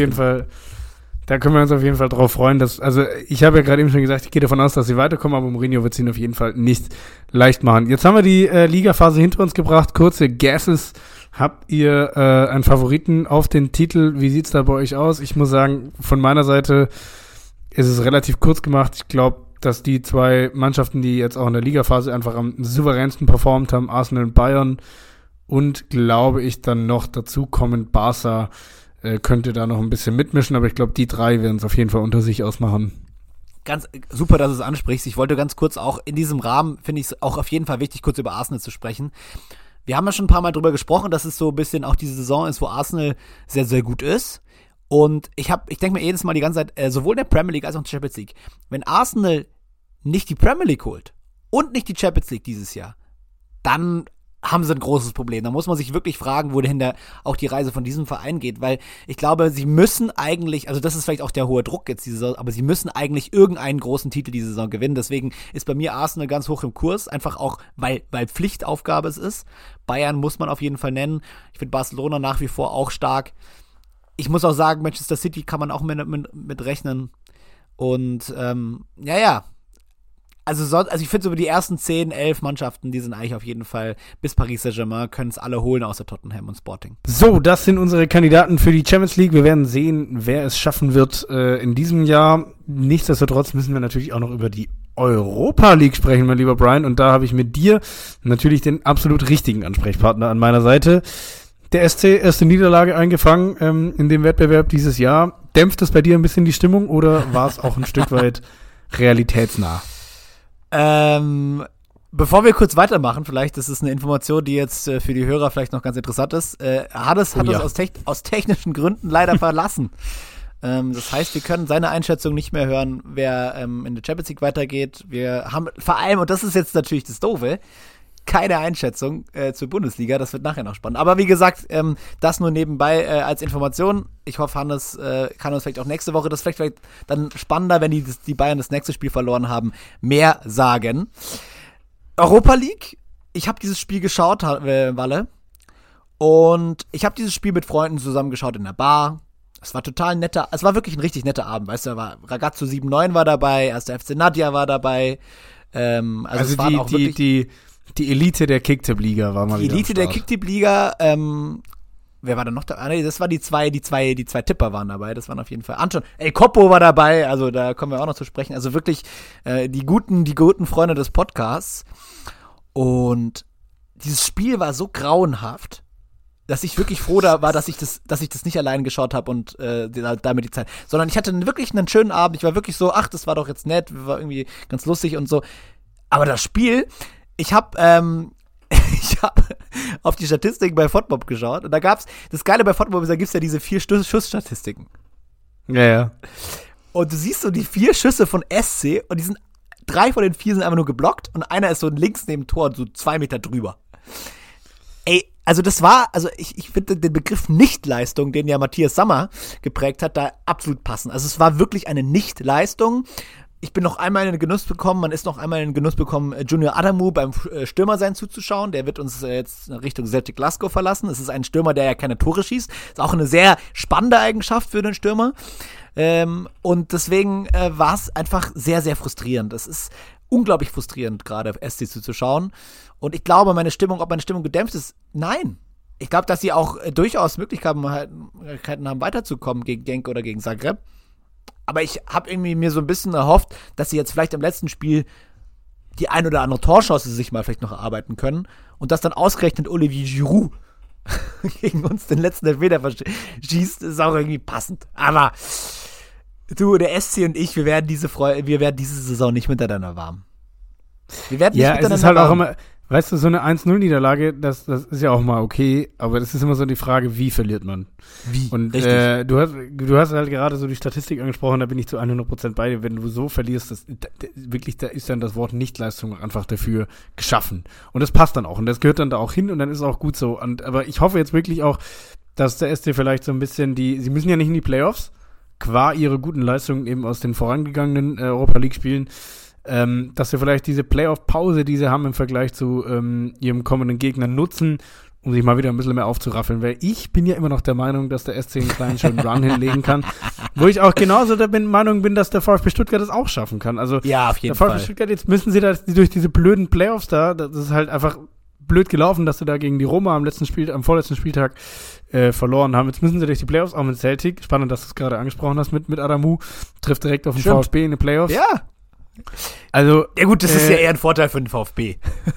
Da können wir uns auf jeden Fall drauf freuen. Also ich habe ja gerade eben schon gesagt, ich gehe davon aus, dass sie weiterkommen, aber Mourinho wird es ihnen auf jeden Fall nicht leicht machen. Jetzt haben wir die Ligaphase hinter uns gebracht. Kurze Guesses. Habt ihr einen Favoriten auf den Titel? Wie sieht's da bei euch aus? Ich muss sagen, von meiner Seite ist es relativ kurz gemacht. Ich glaube, dass die zwei Mannschaften, die jetzt auch in der Ligaphase einfach am souveränsten performt haben, Arsenal und Bayern, und glaube ich dann noch dazu kommen, Barca könnte da noch ein bisschen mitmischen, aber ich glaube, die drei werden es auf jeden Fall unter sich ausmachen. Ganz super, dass du es ansprichst. Ich wollte ganz kurz auch in diesem Rahmen, finde ich es auch auf jeden Fall wichtig, kurz über Arsenal zu sprechen. Wir haben ja schon ein paar Mal drüber gesprochen, dass es so ein bisschen auch diese Saison ist, wo Arsenal sehr, sehr gut ist. Und ich denke mir jedes Mal die ganze Zeit, sowohl in der Premier League als auch in der Champions League, wenn Arsenal nicht die Premier League holt und nicht die Champions League dieses Jahr, dann haben sie ein großes Problem. Da muss man sich wirklich fragen, wohin auch die Reise von diesem Verein geht, weil ich glaube, sie müssen eigentlich, also das ist vielleicht auch der hohe Druck jetzt diese Saison, aber sie müssen eigentlich irgendeinen großen Titel diese Saison gewinnen. Deswegen ist bei mir Arsenal ganz hoch im Kurs, einfach auch, weil Pflichtaufgabe es ist. Bayern muss man auf jeden Fall nennen. Ich finde Barcelona nach wie vor auch stark. Ich muss auch sagen, Manchester City kann man auch mit rechnen. Und Also ich finde so die ersten 10, 11 Mannschaften, die sind eigentlich auf jeden Fall bis Paris Saint-Germain, können es alle holen, außer Tottenham und Sporting. So, das sind unsere Kandidaten für die Champions League. Wir werden sehen, wer es schaffen wird in diesem Jahr. Nichtsdestotrotz müssen wir natürlich auch noch über die Europa League sprechen, mein lieber Brian. Und da habe ich mit dir natürlich den absolut richtigen Ansprechpartner an meiner Seite. Der SC, erste Niederlage eingefangen in dem Wettbewerb dieses Jahr. Dämpft es bei dir ein bisschen die Stimmung oder war es auch ein Stück weit realitätsnah? Bevor wir kurz weitermachen, vielleicht, das ist eine Information, die jetzt für die Hörer vielleicht noch ganz interessant ist, Hades hat uns aus technischen Gründen leider verlassen. Das heißt, wir können seine Einschätzung nicht mehr hören, wer in der Champions League weitergeht. Wir haben vor allem, und das ist jetzt natürlich das Doofe, keine Einschätzung zur Bundesliga. Das wird nachher noch spannend. Aber wie gesagt, das nur nebenbei als Information. Ich hoffe, Hannes kann uns vielleicht auch nächste Woche, das vielleicht dann spannender, wenn die Bayern das nächste Spiel verloren haben, mehr sagen. Europa League. Ich habe dieses Spiel geschaut, Walle. Und ich habe dieses Spiel mit Freunden zusammen geschaut in der Bar. Es war es war wirklich ein richtig netter Abend. Weißt du, Ragazzo 7-9 war dabei, 1. FC Nadja war dabei. Also es waren auch wirklich die Elite der Kicktipp-Liga war mal wieder. Die Elite der Kicktipp-Liga, wer war da noch da? Nee, das war die zwei Tipper waren dabei, das waren auf jeden Fall. Anton, Koppo war dabei, also da kommen wir auch noch zu sprechen. Also wirklich die guten Freunde des Podcasts. Und dieses Spiel war so grauenhaft, dass ich wirklich froh da war, dass ich das nicht allein geschaut habe und damit die Zeit. Sondern ich hatte wirklich einen schönen Abend. Ich war wirklich so, das war doch jetzt nett, war irgendwie ganz lustig und so. Aber das Spiel, ich habe auf die Statistiken bei FOTMOB geschaut und da gab's, das Geile bei FOTMOB ist, da gibt's ja diese 4 Schussstatistiken. Ja. Und du siehst so die 4 Schüsse von SC und 3 von den 4 sind einfach nur geblockt und einer ist so links neben Tor, so 2 Meter drüber. Also ich finde den Begriff Nichtleistung, den ja Matthias Sammer geprägt hat, da absolut passend. Also es war wirklich eine Nichtleistung. Ich bin noch einmal in den Genuss bekommen, Junior Adamu beim Stürmer sein zuzuschauen. Der wird uns jetzt Richtung Celtic Glasgow verlassen. Es ist ein Stürmer, der ja keine Tore schießt. Ist auch eine sehr spannende Eigenschaft für den Stürmer. Und deswegen war es einfach sehr, sehr frustrierend. Es ist unglaublich frustrierend, gerade SC zuzuschauen. Und ich glaube, ob meine Stimmung gedämpft ist, nein. Ich glaube, dass sie auch durchaus Möglichkeiten haben, weiterzukommen gegen Genk oder gegen Zagreb. Aber ich habe irgendwie mir so ein bisschen erhofft, dass sie jetzt vielleicht im letzten Spiel die ein oder andere Torchance sich mal vielleicht noch erarbeiten können und dass dann ausgerechnet Olivier Giroud gegen uns den letzten Elfmeter schießt, ist auch irgendwie passend. Aber du, der SC und ich, wir werden diese Saison nicht miteinander warm. Wir werden nicht miteinander es ist halt warm. auch immer, weißt du, so eine 1-0-Niederlage, das ist ja auch mal okay, aber das ist immer so die Frage, wie verliert man? Wie? Und Richtig. du hast halt gerade so die Statistik angesprochen, da bin ich zu 100% bei dir. Wenn du so verlierst, da ist dann das Wort Nichtleistung einfach dafür geschaffen. Und das passt dann auch und das gehört dann da auch hin und dann ist es auch gut so. Aber ich hoffe jetzt wirklich auch, dass der SC vielleicht so ein bisschen sie müssen ja nicht in die Playoffs, qua ihre guten Leistungen eben aus den vorangegangenen Europa-League-Spielen, dass sie vielleicht diese Playoff-Pause, die sie haben im Vergleich zu ihrem kommenden Gegner nutzen, um sich mal wieder ein bisschen mehr aufzuraffeln. Weil ich bin ja immer noch der Meinung, dass der SC einen kleinen schönen Run hinlegen kann. Wo ich auch genauso der Meinung bin, dass der VfB Stuttgart das auch schaffen kann. Also ja, auf jeden der VfB Fall. Stuttgart, jetzt müssen sie da durch diese blöden Playoffs das ist halt einfach blöd gelaufen, dass sie da gegen die Roma am vorletzten Spieltag verloren haben. Jetzt müssen sie durch die Playoffs, auch mit Celtic. Spannend, dass du es gerade angesprochen hast mit Adamu. Trifft direkt auf den Stimmt. VfB in den Playoffs. Ja. Also, Ja gut, das ist ja eher ein Vorteil für den VfB.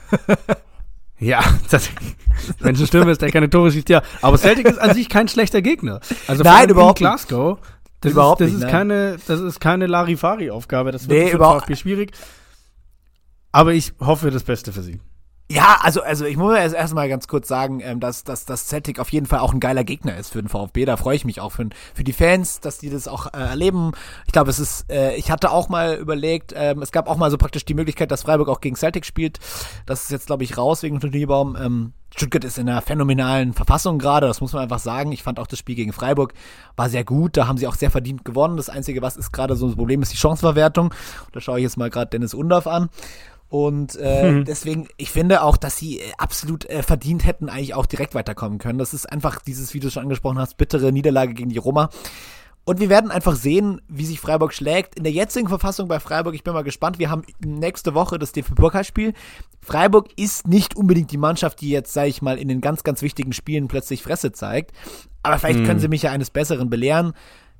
ja, wenn es ein Stürmer ist, der keine Tore schießt, ja. Aber Celtic ist an sich kein schlechter Gegner. Also Nein, vor allem überhaupt in Glasgow. Das ist keine Larifari-Aufgabe. Das wird für den VfB schwierig. Aber ich hoffe das Beste für sie. Ja, also ich muss erst mal ganz kurz sagen, dass Celtic auf jeden Fall auch ein geiler Gegner ist für den VfB. Da freue ich mich auch für die Fans, dass die das auch erleben. Ich glaube, ich hatte auch mal überlegt, es gab auch mal so praktisch die Möglichkeit, dass Freiburg auch gegen Celtic spielt. Das ist jetzt, glaube ich, raus wegen Turnierbaum. Stuttgart ist in einer phänomenalen Verfassung gerade, das muss man einfach sagen. Ich fand auch das Spiel gegen Freiburg war sehr gut, da haben sie auch sehr verdient gewonnen. Das Einzige, was ist gerade so ein Problem, ist die Chancenverwertung. Da schaue ich jetzt mal gerade Dennis Undorf an. Und deswegen, ich finde auch, dass sie absolut verdient hätten eigentlich auch direkt weiterkommen können. Das ist einfach dieses, wie du schon angesprochen hast, bittere Niederlage gegen die Roma. Und wir werden einfach sehen, wie sich Freiburg schlägt. In der jetzigen Verfassung bei Freiburg, ich bin mal gespannt, wir haben nächste Woche das DFB-Pokalspiel. Freiburg ist nicht unbedingt die Mannschaft, die jetzt, sage ich mal, in den ganz, ganz wichtigen Spielen plötzlich Fresse zeigt. Aber vielleicht können sie mich ja eines Besseren belehren.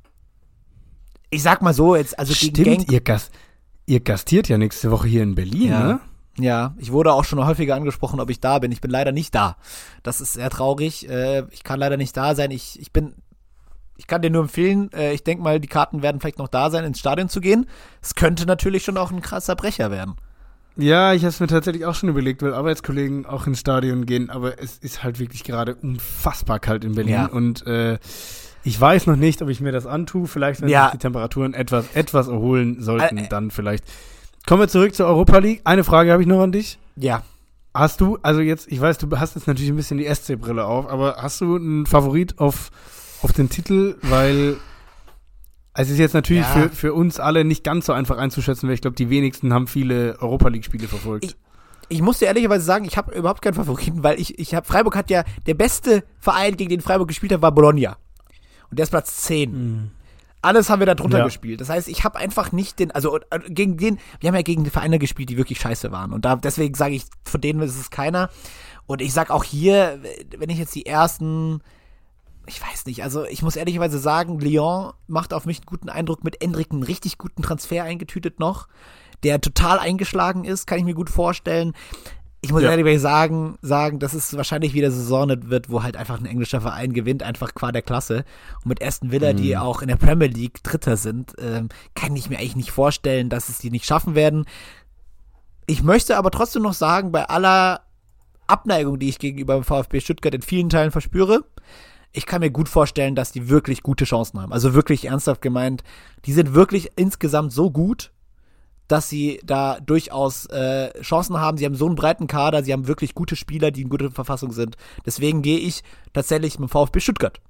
Ich sag mal so, jetzt, also Stimmt, gegen Genk. Ihr gastiert ja nächste Woche hier in Berlin, Ja. ne? Ja, ich wurde auch schon häufiger angesprochen, ob ich da bin. Ich bin leider nicht da. Das ist sehr traurig. Ich kann leider nicht da sein. Ich kann dir nur empfehlen, ich denke mal, die Karten werden vielleicht noch da sein, ins Stadion zu gehen. Es könnte natürlich schon auch ein krasser Brecher werden. Ja, ich habe es mir tatsächlich auch schon überlegt, weil Arbeitskollegen auch ins Stadion gehen, aber es ist halt wirklich gerade unfassbar kalt in Berlin Ja. und ich weiß noch nicht, ob ich mir das antue. Vielleicht, wenn Ja. sich die Temperaturen etwas erholen sollten, dann vielleicht. Kommen wir zurück zur Europa League. Eine Frage habe ich noch an dich. Ja. Hast du, also jetzt, ich weiß, du hast jetzt natürlich ein bisschen die SC-Brille auf, aber hast du einen Favorit auf den Titel? Weil es ist jetzt natürlich Ja. für uns alle nicht ganz so einfach einzuschätzen, weil ich glaube, die wenigsten haben viele Europa League-Spiele verfolgt. Ich muss dir ehrlicherweise sagen, ich habe überhaupt keinen Favoriten, weil Freiburg hat ja, der beste Verein, gegen den Freiburg gespielt hat, war Bologna. Und der ist Platz 10. Alles haben wir da drunter Ja. gespielt. Das heißt, ich habe einfach nicht wir haben ja gegen die Vereine gespielt, die wirklich scheiße waren. Und deswegen sage ich, von denen ist es keiner. Und ich sag auch hier, wenn ich jetzt die ersten, ich weiß nicht, also ich muss ehrlicherweise sagen, Lyon macht auf mich einen guten Eindruck, mit Endrick einen richtig guten Transfer eingetütet noch, der total eingeschlagen ist, kann ich mir gut vorstellen. Ich muss ehrlich sagen, dass es wahrscheinlich wieder Saison wird, wo halt einfach ein englischer Verein gewinnt, einfach qua der Klasse. Und mit Aston Villa, die auch in der Premier League Dritter sind, kann ich mir eigentlich nicht vorstellen, dass es die nicht schaffen werden. Ich möchte aber trotzdem noch sagen, bei aller Abneigung, die ich gegenüber dem VfB Stuttgart in vielen Teilen verspüre, ich kann mir gut vorstellen, dass die wirklich gute Chancen haben. Also wirklich ernsthaft gemeint, die sind wirklich insgesamt so gut, dass sie da durchaus Chancen haben. Sie haben so einen breiten Kader, sie haben wirklich gute Spieler, die in guter Verfassung sind. Deswegen gehe ich tatsächlich mit dem VfB Stuttgart.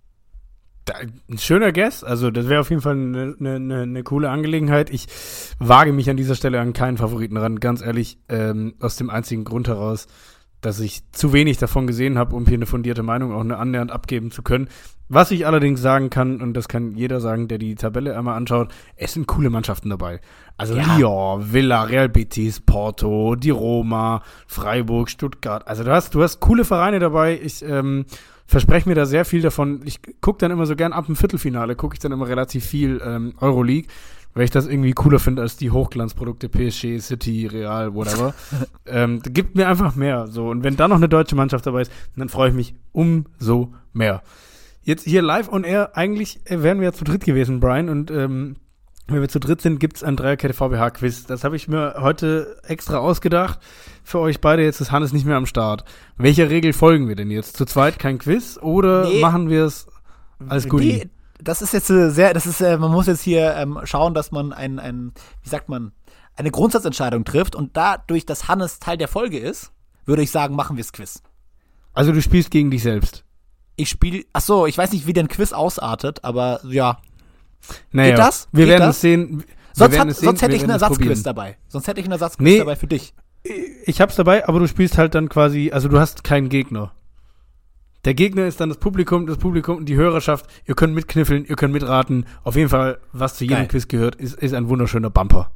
Ein schöner Guess, also das wäre auf jeden Fall eine coole Angelegenheit. Ich wage mich an dieser Stelle an keinen Favoriten ran, ganz ehrlich, aus dem einzigen Grund heraus, dass ich zu wenig davon gesehen habe, um hier eine fundierte Meinung auch annähernd abgeben zu können. Was ich allerdings sagen kann, und das kann jeder sagen, der die Tabelle einmal anschaut, es sind coole Mannschaften dabei. Also Ja. Lyon, Villa, Real Betis, Porto, die Roma, Freiburg, Stuttgart. Also du hast coole Vereine dabei. Ich verspreche mir da sehr viel davon. Ich gucke dann immer so gern ab dem Viertelfinale, gucke ich dann immer relativ viel Euroleague, weil ich das irgendwie cooler finde als die Hochglanzprodukte PSG, City, Real, whatever. Gibt mir einfach mehr. So. Und wenn da noch eine deutsche Mannschaft dabei ist, dann freue ich mich umso mehr. Jetzt hier live on air, eigentlich wären wir ja zu dritt gewesen, Brian, und wenn wir zu dritt sind, gibt's ein Dreierkette VBH-Quiz. Das habe ich mir heute extra ausgedacht für euch beide. Jetzt ist Hannes nicht mehr am Start. Welcher Regel folgen wir denn jetzt? Zu zweit kein Quiz oder machen wir es als Goodie? Das ist jetzt man muss jetzt hier schauen, dass man eine Grundsatzentscheidung trifft, und dadurch, dass Hannes Teil der Folge ist, würde ich sagen, machen wir das Quiz. Also du spielst gegen dich selbst. Ich weiß nicht, wie der Quiz ausartet, aber ja. Naja, Geht das? Wir Geht werden das? es sehen. Sonst hätte ich einen Ersatzquiz dabei. Dabei für dich. Ich hab's dabei, aber du spielst halt dann quasi, also du hast keinen Gegner. Der Gegner ist dann das Publikum und die Hörerschaft. Ihr könnt mitkniffeln, ihr könnt mitraten. Auf jeden Fall, was zu jedem Quiz gehört, ist ein wunderschöner Bumper.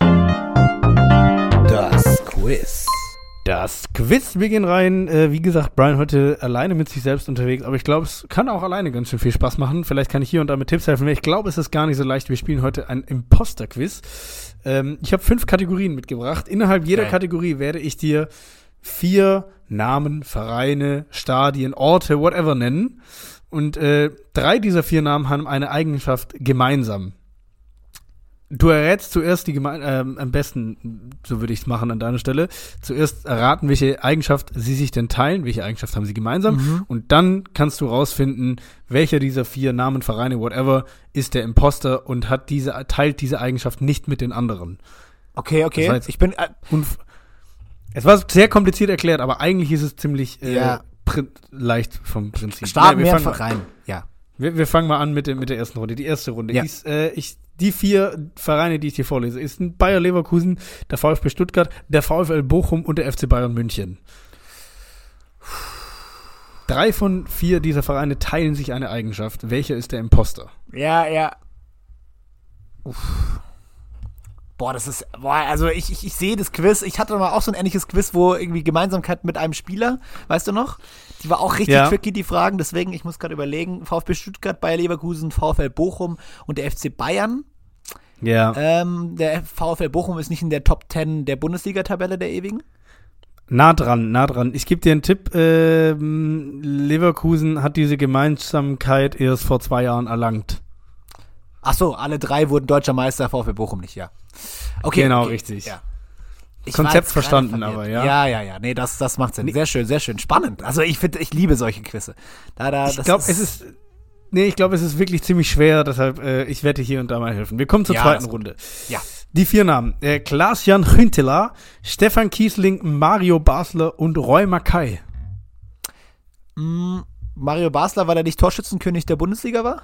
Das Quiz. Das Quiz, wir gehen rein. Wie gesagt, Brian heute alleine mit sich selbst unterwegs, aber ich glaube, es kann auch alleine ganz schön viel Spaß machen. Vielleicht kann ich hier und da mit Tipps helfen. Ich glaube, es ist gar nicht so leicht. Wir spielen heute ein Imposter-Quiz. Ich habe 5 Kategorien mitgebracht. Innerhalb jeder Kategorie werde ich dir 4 Namen, Vereine, Stadien, Orte, whatever nennen. Und 3 dieser 4 Namen haben eine Eigenschaft gemeinsam. Du errätst zuerst am besten, so würde ich es machen an deiner Stelle, zuerst erraten, welche Eigenschaft sie sich denn teilen, welche Eigenschaft haben sie gemeinsam und dann kannst du rausfinden, welcher dieser 4 Namen, Vereine, whatever, ist der Imposter und teilt diese Eigenschaft nicht mit den anderen. Okay. Das heißt, Ich bin. Es war sehr kompliziert erklärt, aber eigentlich ist es ziemlich leicht vom Prinzip. Starten wir einfach rein. Ja. Wir fangen mal an mit der ersten Runde. Die erste Runde Ja. ist, die 4 Vereine, die ich dir vorlese, ist ein Bayer Leverkusen, der VfB Stuttgart, der VfL Bochum und der FC Bayern München. 3 von 4 dieser Vereine teilen sich eine Eigenschaft. Welcher ist der Imposter? Ja. Boah, also ich sehe das Quiz. Ich hatte mal auch so ein ähnliches Quiz, wo irgendwie Gemeinsamkeit mit einem Spieler, weißt du noch? Die war auch richtig tricky, die Fragen. Deswegen, ich muss gerade überlegen, VfB Stuttgart, Bayer Leverkusen, VfL Bochum und der FC Bayern. Ja. Der VfL Bochum ist nicht in der Top 10 der Bundesliga-Tabelle der Ewigen. Nah dran. Ich gebe dir einen Tipp. Leverkusen hat diese Gemeinsamkeit erst vor 2 Jahren erlangt. Ach so, alle 3 wurden deutscher Meister, VfB Bochum nicht, ja. Okay, Genau, okay. richtig. Ja. Konzept verstanden, aber ja. Ja. Nee, das macht Sinn. Sehr schön. Spannend. Also ich liebe solche Quizze. Ich glaube, es ist wirklich ziemlich schwer, deshalb ich werde dir hier und da mal helfen. Wir kommen zur zweiten Runde. Ja. Die 4 Namen. Klaas-Jan Huntelaar, Stefan Kiesling, Mario Basler und Roy Mackay. Mario Basler, weil er nicht Torschützenkönig der Bundesliga war?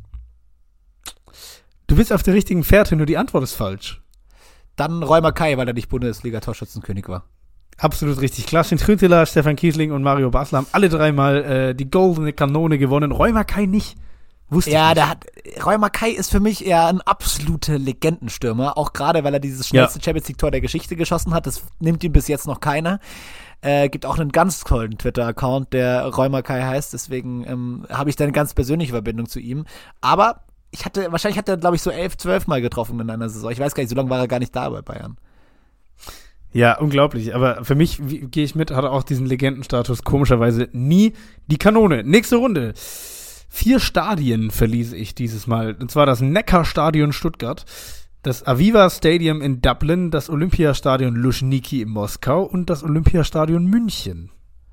Du bist auf der richtigen Fährte, nur die Antwort ist falsch. Dann Roy Mackay, weil er nicht Bundesliga-Torschützenkönig war. Absolut richtig. Klaas-Jan Huntelaar, Stefan Kiesling und Mario Basler haben alle 3 Mal die goldene Kanone gewonnen. Roy Mackay nicht. Wusste ich nicht. Roy Mackay ist für mich eher ein absoluter Legendenstürmer, auch gerade, weil er dieses schnellste Champions-League-Tor der Geschichte geschossen hat. Das nimmt ihm bis jetzt noch keiner. Gibt auch einen ganz tollen Twitter-Account, der Roy Mackay heißt, deswegen habe ich da eine ganz persönliche Verbindung zu ihm. Aber wahrscheinlich hat er, glaube ich, so 11, 12 Mal getroffen in einer Saison. Ich weiß gar nicht, so lange war er gar nicht da bei Bayern. Ja, unglaublich. Aber für mich, gehe ich mit, hat er auch diesen Legendenstatus, komischerweise nie die Kanone. Nächste Runde. 4 Stadien verließ ich dieses Mal. Und zwar das Neckar-Stadion Stuttgart, das Aviva Stadium in Dublin, das Olympiastadion Luschniki in Moskau und das Olympiastadion München.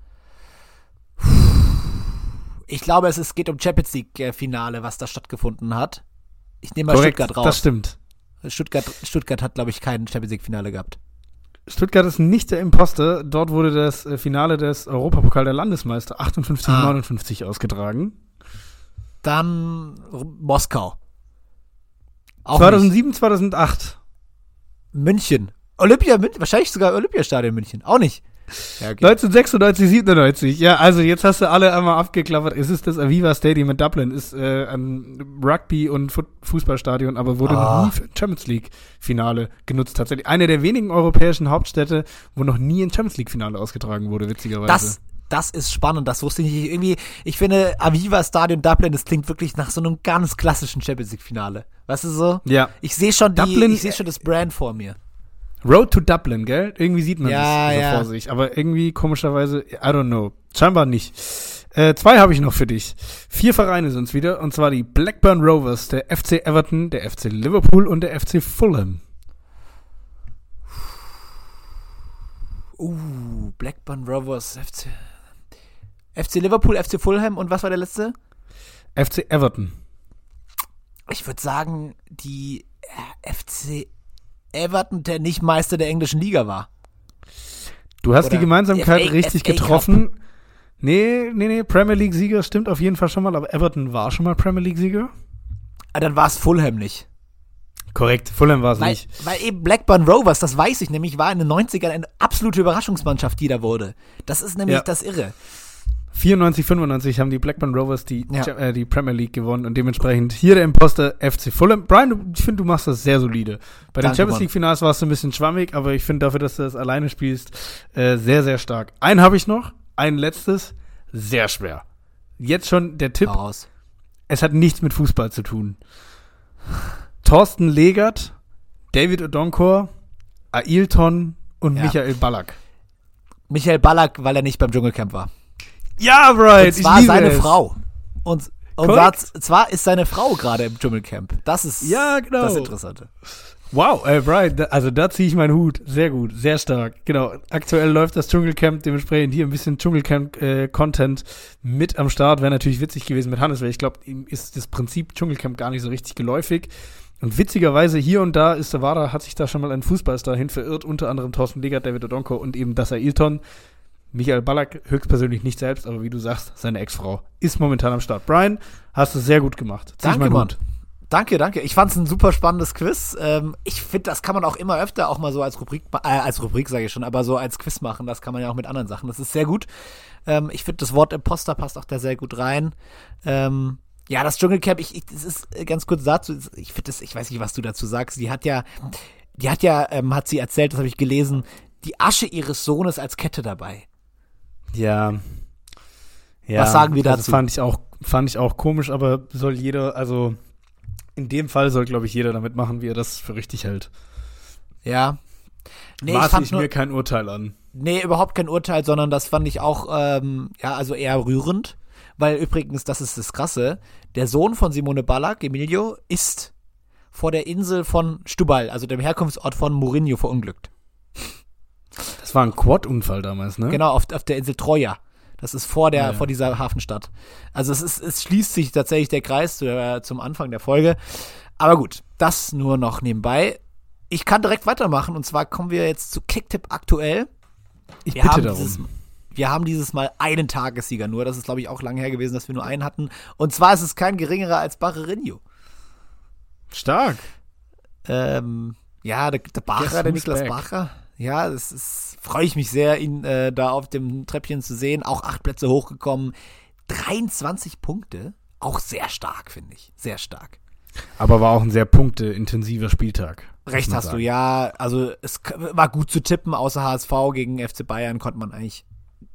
Ich glaube, es geht um Champions League-Finale, was da stattgefunden hat. Ich nehme mal Korrekt, Stuttgart raus. Das stimmt. Stuttgart hat, glaube ich, kein Champions League-Finale gehabt. Stuttgart ist nicht der Imposter. Dort wurde das Finale des Europapokal der Landesmeister 58-59 ausgetragen. Dann Moskau. Auch 2007, 2008. München. Wahrscheinlich sogar Olympiastadion München. Auch nicht. Ja, okay. 1996, 97. Ja, also jetzt hast du alle einmal abgeklappert. Es ist das Aviva Stadium in Dublin. Ist ein Rugby- und Fußballstadion, aber wurde noch nie für ein Champions League-Finale genutzt. Tatsächlich eine der wenigen europäischen Hauptstädte, wo noch nie ein Champions League-Finale ausgetragen wurde, witzigerweise. Das ist spannend, das wusste ich nicht. Irgendwie, ich finde, Aviva Stadion Dublin, das klingt wirklich nach so einem ganz klassischen Champions League-Finale. Weißt du so? Ja. Ich sehe schon das Brand vor mir. Road to Dublin, gell? Irgendwie sieht man das so vor sich. Aber irgendwie komischerweise, I don't know. Scheinbar nicht. 2 habe ich noch für dich. 4 Vereine sind es wieder. Und zwar die Blackburn Rovers, der FC Everton, der FC Liverpool und der FC Fulham. Blackburn Rovers, FC Liverpool, FC Fulham und was war der letzte? FC Everton. Ich würde sagen, die FC Everton, der nicht Meister der englischen Liga war. Du hast die Gemeinsamkeit FA richtig getroffen. Cup. Nee, Premier League-Sieger stimmt auf jeden Fall schon mal, aber Everton war schon mal Premier League-Sieger. Dann war es Fulham nicht. Korrekt, Fulham war es nicht. Weil eben Blackburn Rovers, das weiß ich nämlich, war in den 90ern eine absolute Überraschungsmannschaft, die da wurde. Das ist nämlich das Irre. 94, 95 haben die Blackburn Rovers die Premier League gewonnen und dementsprechend hier der Imposter FC Fulham. Brian, ich finde, du machst das sehr solide. Bei den Champions League Finals warst du ein bisschen schwammig, aber ich finde dafür, dass du das alleine spielst, sehr, sehr stark. Einen habe ich noch, ein letztes, sehr schwer. Jetzt schon der Tipp, es hat nichts mit Fußball zu tun. Thorsten Legert, David Odonkor, Ailton und Michael Ballack. Michael Ballack, weil er nicht beim Dschungelcamp war. Ja, right. Das war seine Frau. Und Und zwar ist seine Frau gerade im Dschungelcamp. Das ist das Interessante. Wow, Brian, also da ziehe ich meinen Hut. Sehr gut, sehr stark. Genau, aktuell läuft das Dschungelcamp, dementsprechend hier ein bisschen Dschungelcamp-Content mit am Start. Wäre natürlich witzig gewesen mit Hannes, weil ich glaube, ihm ist das Prinzip Dschungelcamp gar nicht so richtig geläufig. Und witzigerweise hier und da hat sich da schon mal ein Fußballstar hin verirrt, unter anderem Thorsten Legert, David Odonko und eben Dasa Ilton. Michael Ballack höchstpersönlich nicht selbst, aber wie du sagst, seine Ex-Frau ist momentan am Start. Brian, hast du sehr gut gemacht. Danke, Mann. Danke. Ich fand's ein super spannendes Quiz. Ich finde, das kann man auch immer öfter auch mal so als Rubrik sage ich schon, aber so als Quiz machen. Das kann man ja auch mit anderen Sachen. Das ist sehr gut. Ich finde, das Wort Imposter passt auch da sehr gut rein. Ja, das Dschungelcamp, das ist ganz kurz dazu, ich weiß nicht, was du dazu sagst. Hat sie erzählt, das habe ich gelesen, die Asche ihres Sohnes als Kette dabei. Ja. Was sagen wir dazu? Das fand ich auch komisch, aber soll jeder, also in dem Fall soll, glaube ich, jeder damit machen, wie er das für richtig hält. Ja. Nee, maße ich mir kein Urteil an. Nee, überhaupt kein Urteil, sondern das fand ich auch, also eher rührend. Weil übrigens, das ist das Krasse, der Sohn von Simone Ballack, Emilio, ist vor der Insel von Stubal, also dem Herkunftsort von Mourinho, verunglückt. Das war ein Quad-Unfall damals, ne? Genau, auf der Insel Troja. Das ist vor dieser Hafenstadt. Also es schließt sich tatsächlich der Kreis zum Anfang der Folge. Aber gut, das nur noch nebenbei. Ich kann direkt weitermachen und zwar kommen wir jetzt zu Kicktipp aktuell. Ich bitte darum. Wir haben dieses Mal einen Tagessieger nur. Das ist, glaube ich, auch lange her gewesen, dass wir nur einen hatten. Und zwar ist es kein geringerer als Barreirinho. Stark. Der Bacher, der Niklas Bacher. Ja, freue ich mich sehr, ihn da auf dem Treppchen zu sehen. Auch 8 Plätze hochgekommen. 23 Punkte. Auch sehr stark, finde ich. Sehr stark. Aber war auch ein sehr punkteintensiver Spieltag. Recht hast du, ja. Also es war gut zu tippen. Außer HSV gegen FC Bayern konnte man eigentlich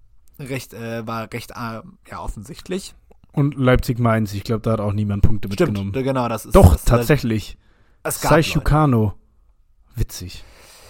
war recht offensichtlich. Und Leipzig-Mainz, ich glaube, da hat auch niemand Punkte mitgenommen. Stimmt, genau. Das ist doch, tatsächlich. Saichukano. Witzig.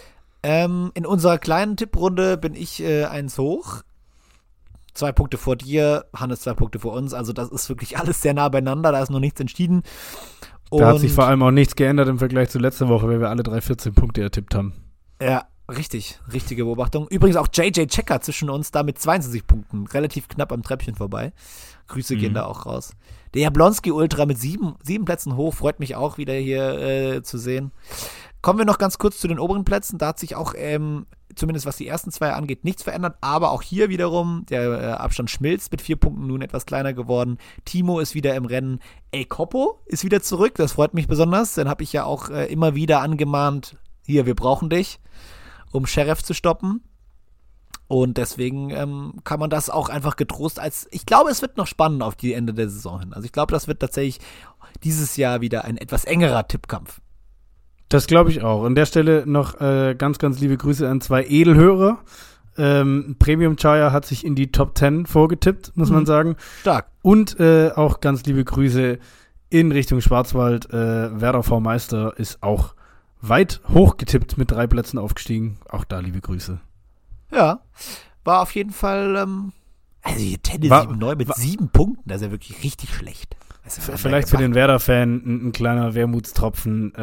In unserer kleinen Tipprunde bin ich 1 hoch. 2 Punkte vor dir, Hannes 2 Punkte vor uns. Also das ist wirklich alles sehr nah beieinander, da ist noch nichts entschieden. Da hat sich vor allem auch nichts geändert im Vergleich zu letzter Woche, weil wir alle 14 Punkte ertippt haben. Ja, richtige Beobachtung. Übrigens auch JJ Checker zwischen uns da mit 22 Punkten, relativ knapp am Treppchen vorbei. Grüße gehen da auch raus. Der Jablonski Ultra mit 7 Plätzen hoch, freut mich auch wieder hier zu sehen. Kommen wir noch ganz kurz zu den oberen Plätzen. Da hat sich auch, zumindest was die ersten 2 angeht, nichts verändert. Aber auch hier wiederum, der Abstand schmilzt mit 4 Punkten, nun etwas kleiner geworden. Timo ist wieder im Rennen. El Copo ist wieder zurück. Das freut mich besonders. Den habe ich ja auch immer wieder angemahnt, hier, wir brauchen dich, um Sheriff zu stoppen. Und deswegen kann man das auch einfach getrost ich glaube, es wird noch spannend auf die Ende der Saison hin. Also ich glaube, das wird tatsächlich dieses Jahr wieder ein etwas engerer Tippkampf. Das glaube ich auch. An der Stelle noch ganz, ganz liebe Grüße an 2 Edelhörer. Premium Chaya hat sich in die Top 10 vorgetippt, muss man sagen. Stark. Und auch ganz liebe Grüße in Richtung Schwarzwald. Werder V Meister ist auch weit hochgetippt mit 3 Plätzen aufgestiegen. Auch da liebe Grüße. Ja, war auf jeden Fall, also hier Tennis 7-9 mit 7 Punkten, das ist ja wirklich richtig schlecht. Vielleicht für den Werder-Fan ein kleiner Wermutstropfen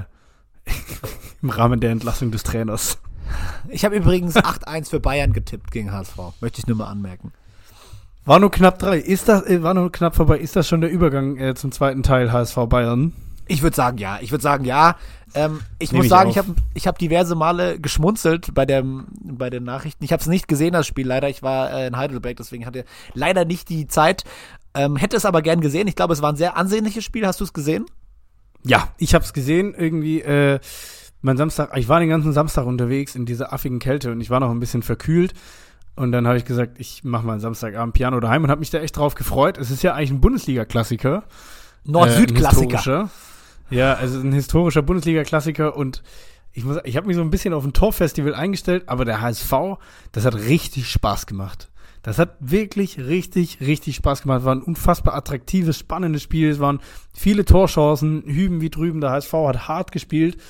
im Rahmen der Entlassung des Trainers. Ich habe übrigens 8-1 für Bayern getippt gegen HSV, möchte ich nur mal anmerken. War nur knapp 3. War nur knapp vorbei. Ist das schon der Übergang zum zweiten Teil HSV Bayern? Ich würde sagen, ja. Ich muss sagen, ich hab diverse Male geschmunzelt bei den Nachrichten. Ich habe es nicht gesehen, das Spiel, leider. Ich war in Heidelberg, deswegen hatte leider nicht die Zeit. Hätte es aber gern gesehen. Ich glaube, es war ein sehr ansehnliches Spiel. Hast du es gesehen? Ja, ich habe es gesehen. Irgendwie, ich war den ganzen Samstag unterwegs in dieser affigen Kälte und ich war noch ein bisschen verkühlt. Und dann habe ich gesagt, ich mache mal Samstagabend Piano daheim und habe mich da echt drauf gefreut. Es ist ja eigentlich ein Bundesliga-Klassiker. Nord-Süd-Klassiker. Ja, also ein historischer Bundesliga-Klassiker und ich habe mich so ein bisschen auf ein Torfestival eingestellt, aber der HSV, das hat richtig Spaß gemacht. Das hat wirklich richtig, richtig Spaß gemacht. War ein unfassbar attraktives, spannendes Spiel. Es waren viele Torchancen, hüben wie drüben. Der HSV hat hart gespielt.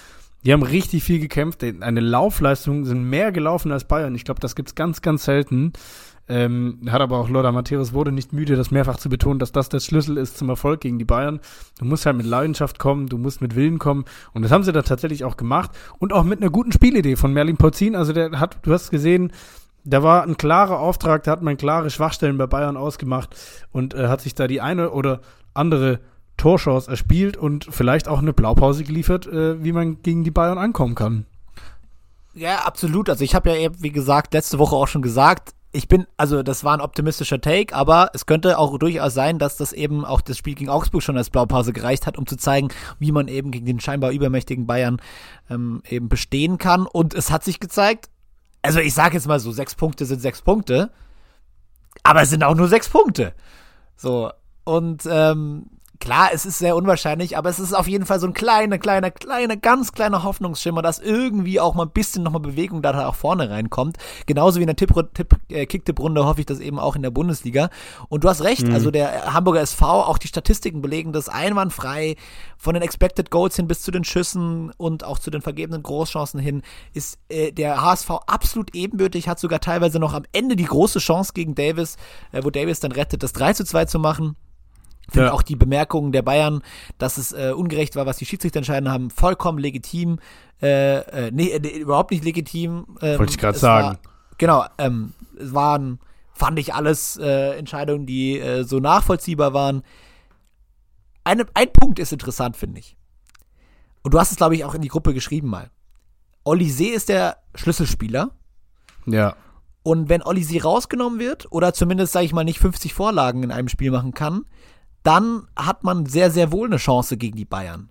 Die haben richtig viel gekämpft. Eine Laufleistung, sind mehr gelaufen als Bayern. Ich glaube, das gibt's ganz, ganz selten. Hat aber auch Lothar Matthäus wurde nicht müde, das mehrfach zu betonen, dass das der Schlüssel ist zum Erfolg gegen die Bayern. Du musst halt mit Leidenschaft kommen, du musst mit Willen kommen. Und das haben sie da tatsächlich auch gemacht. Und auch mit einer guten Spielidee von Merlin Polzin. Also du hast gesehen, da war ein klarer Auftrag, da hat man klare Schwachstellen bei Bayern ausgemacht und hat sich da die eine oder andere Torchance erspielt und vielleicht auch eine Blaupause geliefert, wie man gegen die Bayern ankommen kann. Ja, absolut. Also ich habe ja eben, wie gesagt, letzte Woche auch schon gesagt, das war ein optimistischer Take, aber es könnte auch durchaus sein, dass das eben auch das Spiel gegen Augsburg schon als Blaupause gereicht hat, um zu zeigen, wie man eben gegen den scheinbar übermächtigen Bayern eben bestehen kann. Und es hat sich gezeigt, also ich sage jetzt mal so, 6 Punkte sind 6 Punkte, aber es sind auch nur 6 Punkte. So, und klar, es ist sehr unwahrscheinlich, aber es ist auf jeden Fall so ein ganz kleiner Hoffnungsschimmer, dass irgendwie auch mal ein bisschen nochmal Bewegung da auch vorne reinkommt. Genauso wie in der Kick-Tipp-Runde hoffe ich das eben auch in der Bundesliga. Und du hast recht, also der Hamburger SV, auch die Statistiken belegen das einwandfrei, von den Expected Goals hin bis zu den Schüssen und auch zu den vergebenen Großchancen hin, ist der HSV absolut ebenbürtig, hat sogar teilweise noch am Ende die große Chance gegen Davis, wo Davis dann rettet, das 3:2 zu machen. Ich finde auch die Bemerkungen der Bayern, dass es ungerecht war, was die Schiedsrichter entscheiden haben, vollkommen legitim. Überhaupt nicht legitim. Wollte ich gerade sagen. Es waren, fand ich, alles Entscheidungen, die so nachvollziehbar waren. Ein Punkt ist interessant, finde ich. Und du hast es, glaube ich, auch in die Gruppe geschrieben mal. Olysee ist der Schlüsselspieler. Ja. Und wenn Olysee rausgenommen wird, oder zumindest, sage ich mal, nicht 50 Vorlagen in einem Spiel machen kann, dann hat man sehr, sehr wohl eine Chance gegen die Bayern.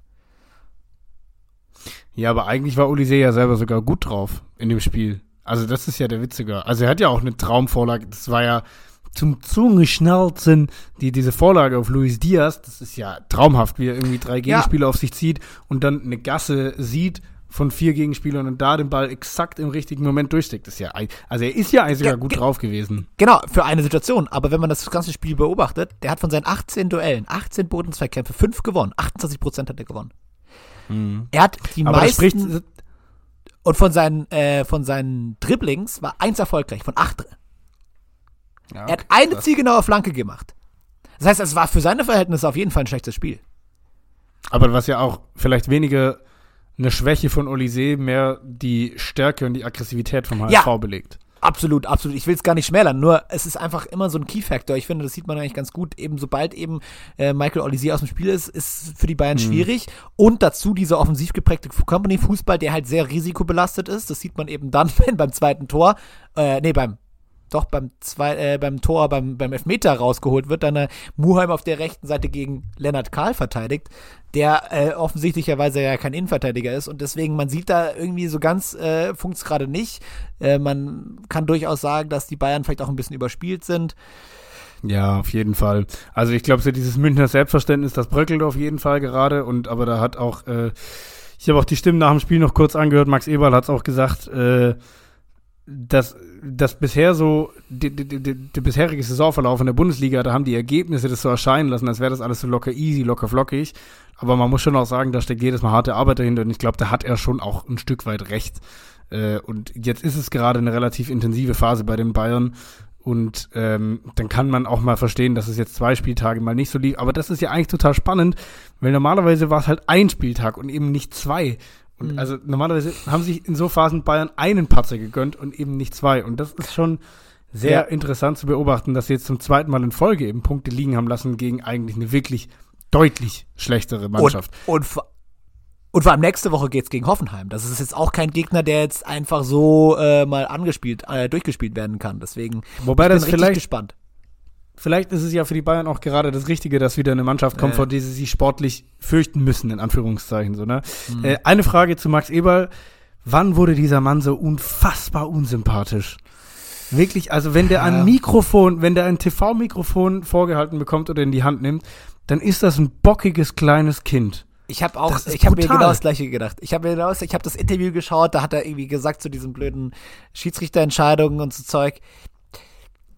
Ja, aber eigentlich war Olysee ja selber sogar gut drauf in dem Spiel. Also das ist ja der Witzige. Also er hat ja auch eine Traumvorlage. Das war ja zum Zungeschnalzen, diese Vorlage auf Luis Diaz. Das ist ja traumhaft, wie er irgendwie 3 Gegenspieler auf sich zieht und dann eine Gasse sieht von 4 Gegenspielern und da den Ball exakt im richtigen Moment durchsteckt. Das ist ja, also er ist ja eigentlich sogar gut drauf gewesen. Genau, für eine Situation. Aber wenn man das ganze Spiel beobachtet, der hat von seinen 18 Duellen, 18 Bodenzweikämpfe, 5 gewonnen. 28% hat er gewonnen. Mhm. Er hat die aber meisten und von seinen Dribblings war 1 erfolgreich, von 8. Ja, okay, er hat eine zielgenaue Flanke gemacht. Das heißt, es war für seine Verhältnisse auf jeden Fall ein schlechtes Spiel. Aber was ja auch vielleicht weniger eine Schwäche von Olysee, mehr die Stärke und die Aggressivität vom HSV belegt. Absolut, absolut. Ich will es gar nicht schmälern, nur es ist einfach immer so ein Key-Factor. Ich finde, das sieht man eigentlich ganz gut. Eben sobald Michael Olysee aus dem Spiel ist für die Bayern schwierig. Und dazu dieser offensiv geprägte Company-Fußball, der halt sehr risikobelastet ist. Das sieht man eben dann, wenn beim zweiten Tor, beim Elfmeter rausgeholt wird, dann Muheim auf der rechten Seite gegen Lennart Kahl verteidigt, der offensichtlicherweise ja kein Innenverteidiger ist und deswegen, man sieht da irgendwie so ganz, funkt es gerade nicht. Man kann durchaus sagen, dass die Bayern vielleicht auch ein bisschen überspielt sind. Ja, auf jeden Fall. Also ich glaube, so dieses Münchner Selbstverständnis, das bröckelt auf jeden Fall gerade aber da hat auch, ich habe auch die Stimmen nach dem Spiel noch kurz angehört, Max Eberl hat es auch gesagt, dass bisher so der bisherige Saisonverlauf in der Bundesliga, da haben die Ergebnisse das so erscheinen lassen, als wäre das alles so locker easy, locker flockig. Aber man muss schon auch sagen, da steckt jedes Mal harte Arbeit dahinter und ich glaube, da hat er schon auch ein Stück weit recht. Und jetzt ist es gerade eine relativ intensive Phase bei den Bayern und dann kann man auch mal verstehen, dass es jetzt 2 Spieltage mal nicht so lief. Aber das ist ja eigentlich total spannend, weil normalerweise war es halt 1 Spieltag und eben nicht 2. Und also normalerweise haben sich in so Phasen Bayern einen Patzer gegönnt und eben nicht 2. Und das ist schon sehr interessant zu beobachten, dass sie jetzt zum 2. Mal in Folge eben Punkte liegen haben lassen gegen eigentlich eine wirklich deutlich schlechtere Mannschaft. Und vor allem nächste Woche geht's gegen Hoffenheim. Das ist jetzt auch kein Gegner, der jetzt einfach so mal durchgespielt werden kann. Deswegen Wobei das bin richtig gespannt. Vielleicht ist es ja für die Bayern auch gerade das Richtige, dass wieder eine Mannschaft kommt, vor der sie sich sportlich fürchten müssen, in Anführungszeichen. So, ne? Eine Frage zu Max Eberl. Wann wurde dieser Mann so unfassbar unsympathisch? Wirklich, also wenn der ein TV-Mikrofon vorgehalten bekommt oder in die Hand nimmt, dann ist das ein bockiges kleines Kind. Ich habe mir genau das Gleiche gedacht. Ich habe das Interview geschaut, da hat er irgendwie gesagt zu diesen blöden Schiedsrichterentscheidungen und so Zeug.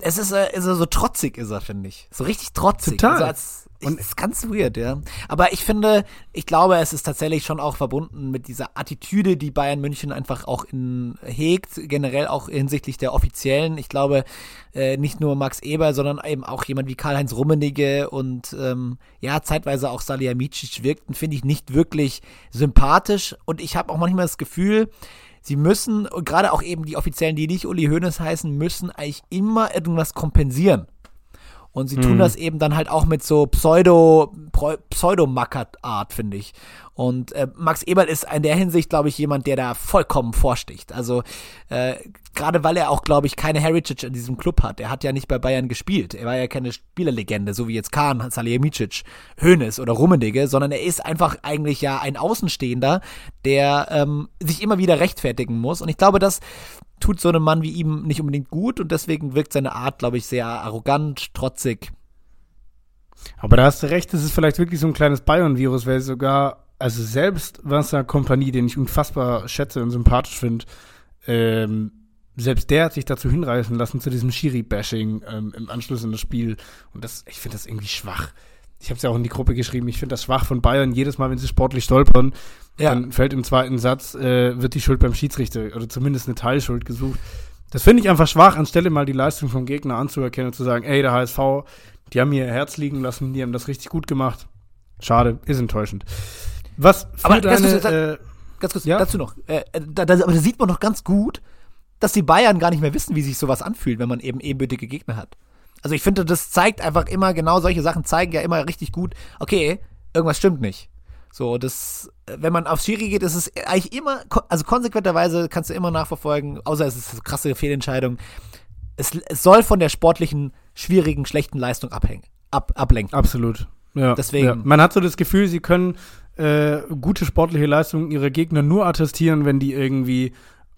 ist er so trotzig, finde ich. So richtig trotzig. Total. Und ist ganz weird, ja. Aber ich glaube, es ist tatsächlich schon auch verbunden mit dieser Attitüde, die Bayern München einfach auch hegt, generell auch hinsichtlich der Offiziellen. Ich glaube, nicht nur Max Eber, sondern eben auch jemand wie Karl-Heinz Rummenigge und zeitweise auch Salihamidzic wirkten, finde ich, nicht wirklich sympathisch. Und ich habe auch manchmal das Gefühl, sie müssen, und gerade auch eben die Offiziellen, die nicht Uli Hoeneß heißen, müssen eigentlich immer irgendwas kompensieren. Und sie tun das eben dann halt auch mit so Pseudo-Mackert-Art, finde ich. Und Max Eberl ist in der Hinsicht, glaube ich, jemand, der da vollkommen vorsticht. Also gerade weil er auch, glaube ich, keine Heritage in diesem Club hat. Er hat ja nicht bei Bayern gespielt. Er war ja keine Spielerlegende, so wie jetzt Kahn, Salihamidzic, Hoeneß oder Rummenigge, sondern er ist einfach eigentlich ja ein Außenstehender, der sich immer wieder rechtfertigen muss. Und ich glaube, das tut so einem Mann wie ihm nicht unbedingt gut und deswegen wirkt seine Art, glaube ich, sehr arrogant, trotzig. Aber da hast du recht, das ist vielleicht wirklich so ein kleines Bayern-Virus, weil sogar, also selbst Vincent Kompany, den ich unfassbar schätze und sympathisch finde, selbst der hat sich dazu hinreißen lassen, zu diesem Schiri-Bashing im Anschluss an das Spiel. Und ich finde das irgendwie schwach. Ich habe es ja auch in die Gruppe geschrieben, ich finde das schwach von Bayern. Jedes Mal, wenn sie sportlich stolpern, dann fällt im zweiten Satz, wird die Schuld beim Schiedsrichter oder zumindest eine Teilschuld gesucht. Das finde ich einfach schwach, anstelle mal die Leistung vom Gegner anzuerkennen und zu sagen, ey, der HSV, die haben ihr Herz liegen lassen, die haben das richtig gut gemacht. Schade, ist enttäuschend. Was für aber deine... ganz kurz dazu noch. Aber da sieht man doch ganz gut, dass die Bayern gar nicht mehr wissen, wie sich sowas anfühlt, wenn man eben ebenbürtige Gegner hat. Also ich finde, das zeigt einfach immer, genau solche Sachen zeigen ja immer richtig gut, okay, irgendwas stimmt nicht. So, wenn man auf Schiri geht, ist es eigentlich immer, also konsequenterweise kannst du immer nachverfolgen, außer es ist eine krasse Fehlentscheidung. Es soll von der sportlichen, schwierigen, schlechten Leistung ablenken. Absolut. Ja. Deswegen. Ja. Man hat so das Gefühl, sie können gute sportliche Leistungen ihrer Gegner nur attestieren, wenn die irgendwie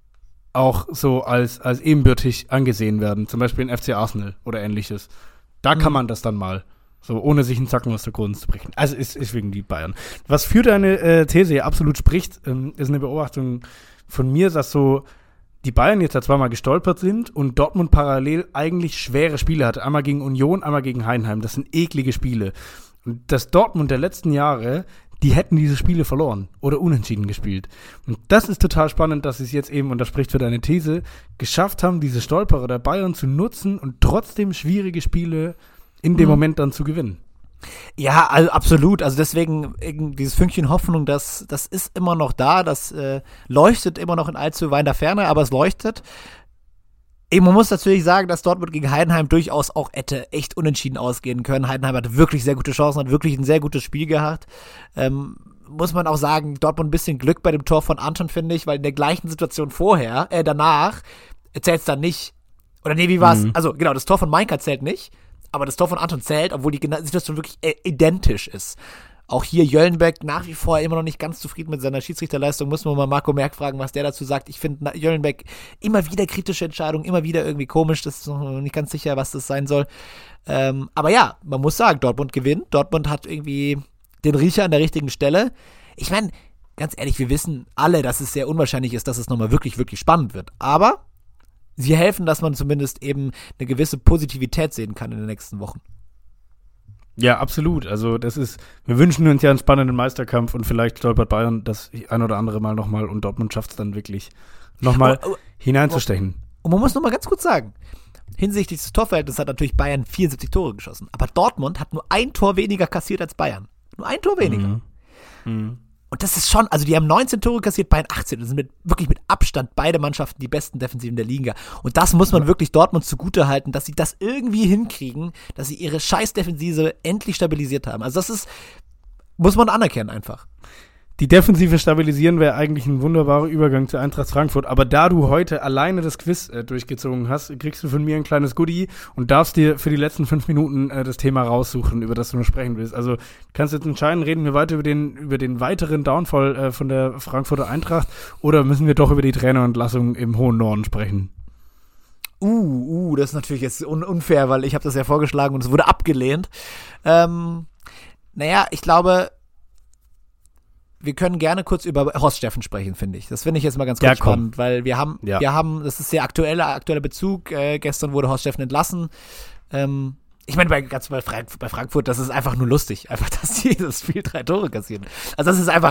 auch so als ebenbürtig angesehen werden. Zum Beispiel in FC Arsenal oder ähnliches. Da kann man das dann mal. So, ohne sich einen Zacken aus der Krone zu brechen. Also ist wegen die Bayern. Was für deine These ja absolut spricht, ist eine Beobachtung von mir, dass so die Bayern jetzt ja zweimal gestolpert sind und Dortmund parallel eigentlich schwere Spiele hatte. Einmal gegen Union, einmal gegen Heidenheim. Das sind eklige Spiele. Und das Dortmund der letzten Jahre, die hätten diese Spiele verloren oder unentschieden gespielt. Und das ist total spannend, dass sie es jetzt eben, und das spricht für deine These, geschafft haben, diese Stolperer der Bayern zu nutzen und trotzdem schwierige Spiele in dem Moment dann zu gewinnen. Ja, also absolut. Also deswegen dieses Fünkchen Hoffnung, das ist immer noch da, das leuchtet immer noch in allzu weiter Ferne, aber es leuchtet. Man muss natürlich sagen, dass Dortmund gegen Heidenheim durchaus auch hätte echt unentschieden ausgehen können. Heidenheim hatte wirklich sehr gute Chancen, hat wirklich ein sehr gutes Spiel gehabt. Muss man auch sagen, Dortmund ein bisschen Glück bei dem Tor von Anton, finde ich, weil in der gleichen Situation danach zählt es dann nicht. Oder nee, wie war's? Also genau, das Tor von Mainka zählt nicht, aber das Tor von Anton zählt, obwohl die Situation wirklich identisch ist. Auch hier Jöllenbeck nach wie vor immer noch nicht ganz zufrieden mit seiner Schiedsrichterleistung. Muss man mal Marco Merck fragen, was der dazu sagt. Ich finde Jöllenbeck immer wieder kritische Entscheidungen, immer wieder irgendwie komisch. Das ist noch nicht ganz sicher, was das sein soll. Aber ja, man muss sagen, Dortmund gewinnt. Dortmund hat irgendwie den Riecher an der richtigen Stelle. Ich meine, ganz ehrlich, wir wissen alle, dass es sehr unwahrscheinlich ist, dass es nochmal wirklich, wirklich spannend wird. Aber sie helfen, dass man zumindest eben eine gewisse Positivität sehen kann in den nächsten Wochen. Ja, absolut. Also wir wünschen uns ja einen spannenden Meisterkampf und vielleicht stolpert Bayern das ein oder andere Mal nochmal und Dortmund schafft es dann wirklich nochmal hineinzustechen. Und man muss nochmal ganz kurz sagen, hinsichtlich des Torverhältnisses hat natürlich Bayern 74 Tore geschossen, aber Dortmund hat nur ein Tor weniger kassiert als Bayern. Nur ein Tor weniger. Und das ist schon, also die haben 19 Tore kassiert, Bayern 18. Das sind wirklich mit Abstand beide Mannschaften die besten Defensiven der Liga. Und das muss man wirklich Dortmund zugute halten, dass sie das irgendwie hinkriegen, dass sie ihre Scheiß-Defensive endlich stabilisiert haben. Also das muss man anerkennen einfach. Die Defensive stabilisieren wäre eigentlich ein wunderbarer Übergang zu Eintracht Frankfurt, aber da du heute alleine das Quiz durchgezogen hast, kriegst du von mir ein kleines Goodie und darfst dir für die letzten 5 Minuten das Thema raussuchen, über das du nur sprechen willst. Also kannst jetzt entscheiden, reden wir weiter über den weiteren Downfall von der Frankfurter Eintracht oder müssen wir doch über die Trainerentlassung im hohen Norden sprechen? Das ist natürlich jetzt unfair, weil ich habe das ja vorgeschlagen und es wurde abgelehnt. Ich glaube, wir können gerne kurz über Horst Steffen sprechen, finde ich. Das finde ich jetzt mal ganz Ja, kurz komm. spannend, weil wir haben, das ist sehr aktueller Bezug. Gestern wurde Horst Steffen entlassen. Ich meine, bei Frankfurt, das ist einfach nur lustig. Einfach, dass die jedes Spiel 3 Tore kassieren. Also das ist einfach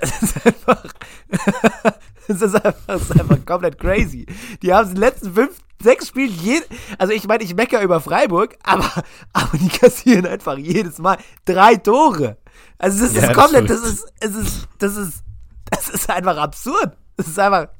komplett crazy. Die haben in den letzten 6 Spielen also ich meine, ich meckere über Freiburg, aber die kassieren einfach jedes Mal 3 Tore. Also das ist komplett, das ist einfach absurd. Das ist einfach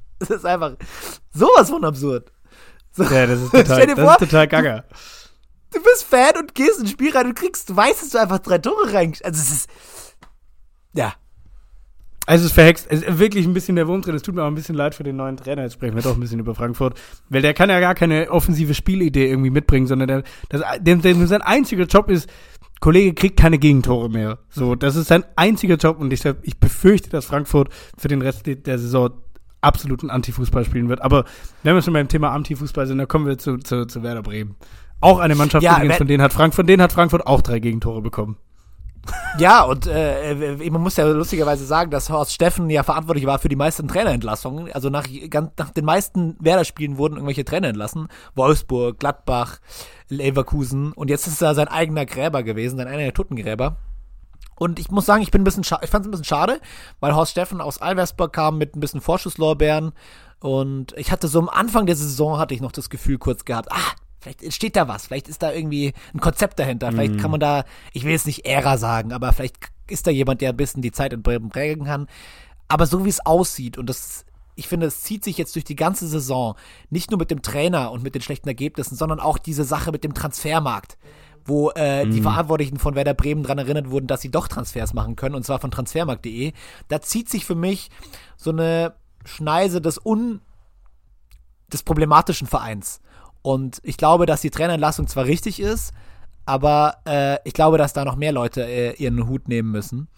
sowas von absurd. So, Ja, das ist stell dir vor, total gaga. Du bist Fan und gehst ins Spiel rein und du weißt, dass du einfach 3 Tore rein. Also es ist, ja. Also es ist verhext. Es ist wirklich ein bisschen der Wurm drin. Es tut mir auch ein bisschen leid für den neuen Trainer. Jetzt sprechen wir doch ein bisschen über Frankfurt. Weil der kann ja gar keine offensive Spielidee irgendwie mitbringen, sondern sein einziger Job ist, Kollege kriegt keine Gegentore mehr. So, das ist sein einziger Job und ich befürchte, dass Frankfurt für den Rest der Saison absoluten Antifußball spielen wird. Aber wenn wir schon beim Thema Antifußball sind, dann kommen wir zu Werder Bremen. Auch eine Mannschaft, von denen hat Frankfurt auch 3 Gegentore bekommen. Ja, und man muss ja lustigerweise sagen, dass Horst Steffen ja verantwortlich war für die meisten Trainerentlassungen. Also nach den meisten Werder-Spielen wurden irgendwelche Trainer entlassen. Wolfsburg, Gladbach, Leverkusen. Und jetzt ist er sein eigener Gräber gewesen, sein eigener Totengräber. Und ich muss sagen, ich fand es ein bisschen schade, weil Horst Steffen aus Alversberg kam mit ein bisschen Vorschusslorbeeren. Und ich hatte so am Anfang der Saison noch das Gefühl kurz gehabt, vielleicht entsteht da was, vielleicht ist da irgendwie ein Konzept dahinter, vielleicht kann man da, ich will jetzt nicht Ära sagen, aber vielleicht ist da jemand, der ein bisschen die Zeit in Bremen prägen kann. Aber so wie es aussieht, und ich finde, es zieht sich jetzt durch die ganze Saison, nicht nur mit dem Trainer und mit den schlechten Ergebnissen, sondern auch diese Sache mit dem Transfermarkt, wo die Verantwortlichen von Werder Bremen daran erinnert wurden, dass sie doch Transfers machen können, und zwar von transfermarkt.de. Da zieht sich für mich so eine Schneise des problematischen Vereins. Und ich glaube, dass die Trainerentlassung zwar richtig ist, aber ich glaube, dass da noch mehr Leute ihren Hut nehmen müssen.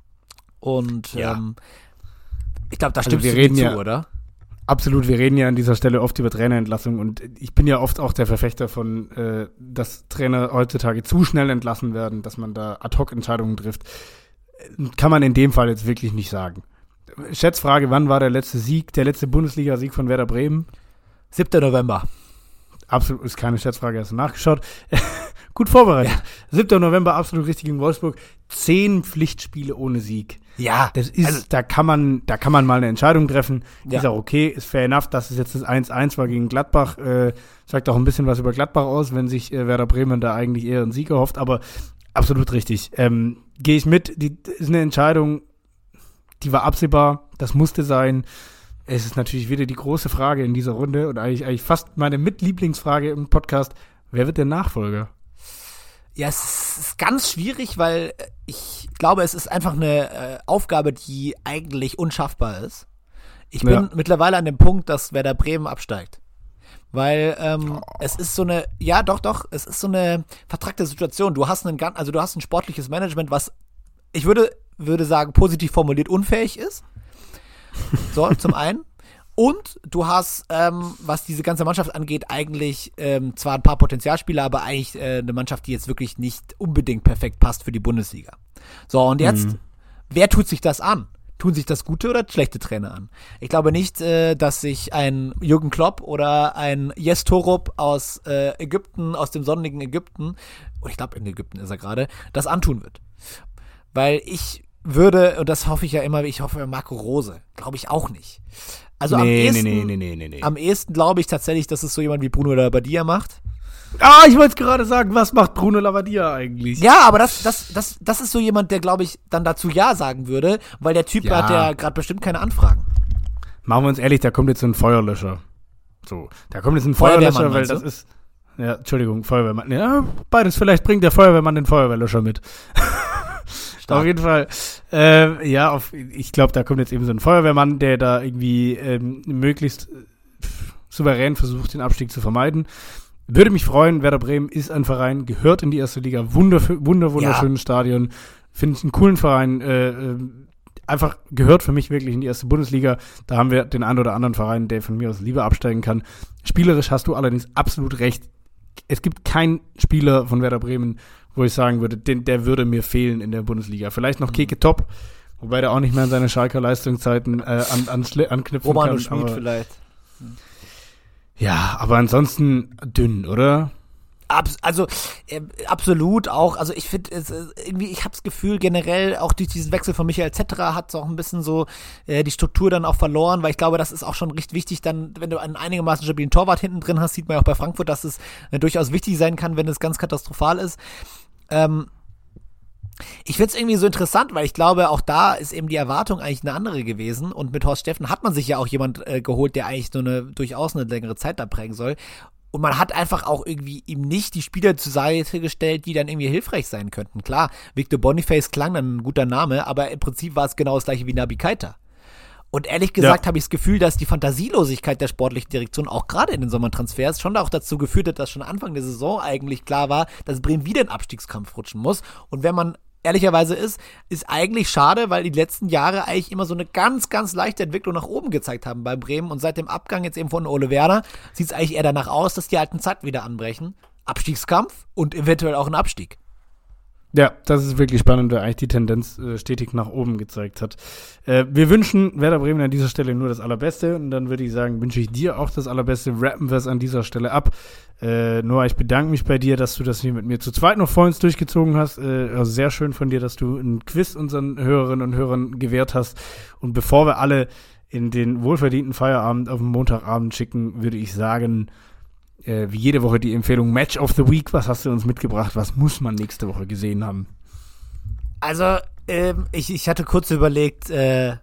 Und ich glaube, da stimmst du mir zu, oder? Absolut, wir reden ja an dieser Stelle oft über Trainerentlassung und ich bin ja oft auch der Verfechter von, dass Trainer heutzutage zu schnell entlassen werden, dass man da Ad-Hoc-Entscheidungen trifft. Kann man in dem Fall jetzt wirklich nicht sagen. Schätzfrage, wann war der letzte Bundesliga-Sieg von Werder Bremen? 7. November. Absolut, ist keine Schätzfrage, hast du nachgeschaut. Gut vorbereitet. Ja. 7. November, absolut richtig gegen Wolfsburg. 10 Pflichtspiele ohne Sieg. Ja. Das ist, da kann man mal eine Entscheidung treffen. Ja. Ist auch okay, ist fair enough, dass es jetzt das 1-1 war gegen Gladbach. Sagt auch ein bisschen was über Gladbach aus, wenn sich Werder Bremen da eigentlich eher einen Sieg erhofft. Aber absolut richtig. Gehe ich mit. Ist eine Entscheidung, die war absehbar. Das musste sein. Es ist natürlich wieder die große Frage in dieser Runde und eigentlich fast meine Mitlieblingsfrage im Podcast. Wer wird der Nachfolger? Ja, es ist ganz schwierig, weil ich glaube, es ist einfach eine Aufgabe, die eigentlich unschaffbar ist. Ich bin mittlerweile an dem Punkt, dass Werder Bremen absteigt. Weil es ist so eine, es ist so eine vertrackte Situation. Du hast ein sportliches Management, was ich würde sagen, positiv formuliert unfähig ist. So, zum einen. Und du hast, was diese ganze Mannschaft angeht, eigentlich zwar ein paar Potenzialspieler, aber eigentlich eine Mannschaft, die jetzt wirklich nicht unbedingt perfekt passt für die Bundesliga. So, und jetzt, wer tut sich das an? Tun sich das gute oder schlechte Trainer an? Ich glaube nicht, dass sich ein Jürgen Klopp oder ein Jes Torup aus Ägypten, aus dem sonnigen Ägypten, und ich glaube in Ägypten ist er gerade, das antun wird. Weil ich würde, und das hoffe ich ja immer, ich hoffe Marco Rose, glaube ich auch nicht. Also am ehesten glaube ich tatsächlich, dass es so jemand wie Bruno Labbadia macht. Ich wollte gerade sagen, was macht Bruno Labbadia eigentlich? Ja, aber das ist so jemand, der, glaube ich, dann dazu Ja sagen würde, weil der Typ hat ja gerade bestimmt keine Anfragen. Machen wir uns ehrlich, da kommt jetzt so ein Feuerlöscher. So, da kommt jetzt ein Feuerlöscher, weil das ist, ja, Entschuldigung, Feuerwehrmann. Ja, beides, vielleicht bringt der Feuerwehrmann den Feuerwehrlöscher mit. Auf jeden Fall, ich glaube, da kommt jetzt eben so ein Feuerwehrmann, der da irgendwie möglichst souverän versucht, den Abstieg zu vermeiden. Würde mich freuen, Werder Bremen ist ein Verein, gehört in die erste Liga, wunderschönes Stadion, finde ich einen coolen Verein, einfach gehört für mich wirklich in die erste Bundesliga. Da haben wir den einen oder anderen Verein, der von mir aus lieber absteigen kann. Spielerisch hast du allerdings absolut recht. Es gibt keinen Spieler von Werder Bremen, wo ich sagen würde, der würde mir fehlen in der Bundesliga. Vielleicht noch Keke Top Wobei der auch nicht mehr an seine Schalker Leistungszeiten anknüpfen Romano kann. Schmid aber, vielleicht. ja, aber ansonsten dünn, oder? Absolut auch, also ich finde, irgendwie, ich habe das Gefühl generell, auch durch diesen Wechsel von Michael Zetterer hat es auch ein bisschen so die Struktur dann auch verloren, weil ich glaube, das ist auch schon recht wichtig dann, wenn du einen einigermaßen stabilen Torwart hinten drin hast, sieht man ja auch bei Frankfurt, dass es durchaus wichtig sein kann, wenn es ganz katastrophal ist. Ich finde es irgendwie so interessant, weil ich glaube, auch da ist eben die Erwartung eigentlich eine andere gewesen und mit Horst Steffen hat man sich ja auch jemand geholt, der eigentlich durchaus eine längere Zeit da prägen soll. Und man hat einfach auch irgendwie ihm nicht die Spieler zur Seite gestellt, die dann irgendwie hilfreich sein könnten. Klar, Victor Boniface klang dann ein guter Name, aber im Prinzip war es genau das gleiche wie Naby Keita. Und ehrlich gesagt habe ich das Gefühl, dass die Fantasielosigkeit der sportlichen Direktion auch gerade in den Sommertransfers schon auch dazu geführt hat, dass schon Anfang der Saison eigentlich klar war, dass Bremen wieder in den Abstiegskampf rutschen muss. Und wenn man ehrlicherweise ist eigentlich schade, weil die letzten Jahre eigentlich immer so eine ganz, ganz leichte Entwicklung nach oben gezeigt haben bei Bremen und seit dem Abgang jetzt eben von Ole Werner sieht es eigentlich eher danach aus, dass die alten Zeiten wieder anbrechen. Abstiegskampf und eventuell auch ein Abstieg. Ja, das ist wirklich spannend, weil eigentlich die Tendenz stetig nach oben gezeigt hat. Wir wünschen Werder Bremen an dieser Stelle nur das Allerbeste und dann würde ich sagen, wünsche ich dir auch das Allerbeste. Rappen wir es an dieser Stelle ab. Noah, ich bedanke mich bei dir, dass du das hier mit mir zu zweit noch vor uns durchgezogen hast. Also sehr schön von dir, dass du ein Quiz unseren Hörerinnen und Hörern gewährt hast. Und bevor wir alle in den wohlverdienten Feierabend auf den Montagabend schicken, würde ich sagen, wie jede Woche die Empfehlung Match of the Week. Was hast du uns mitgebracht? Was muss man nächste Woche gesehen haben? Also, ich hatte kurz überlegt,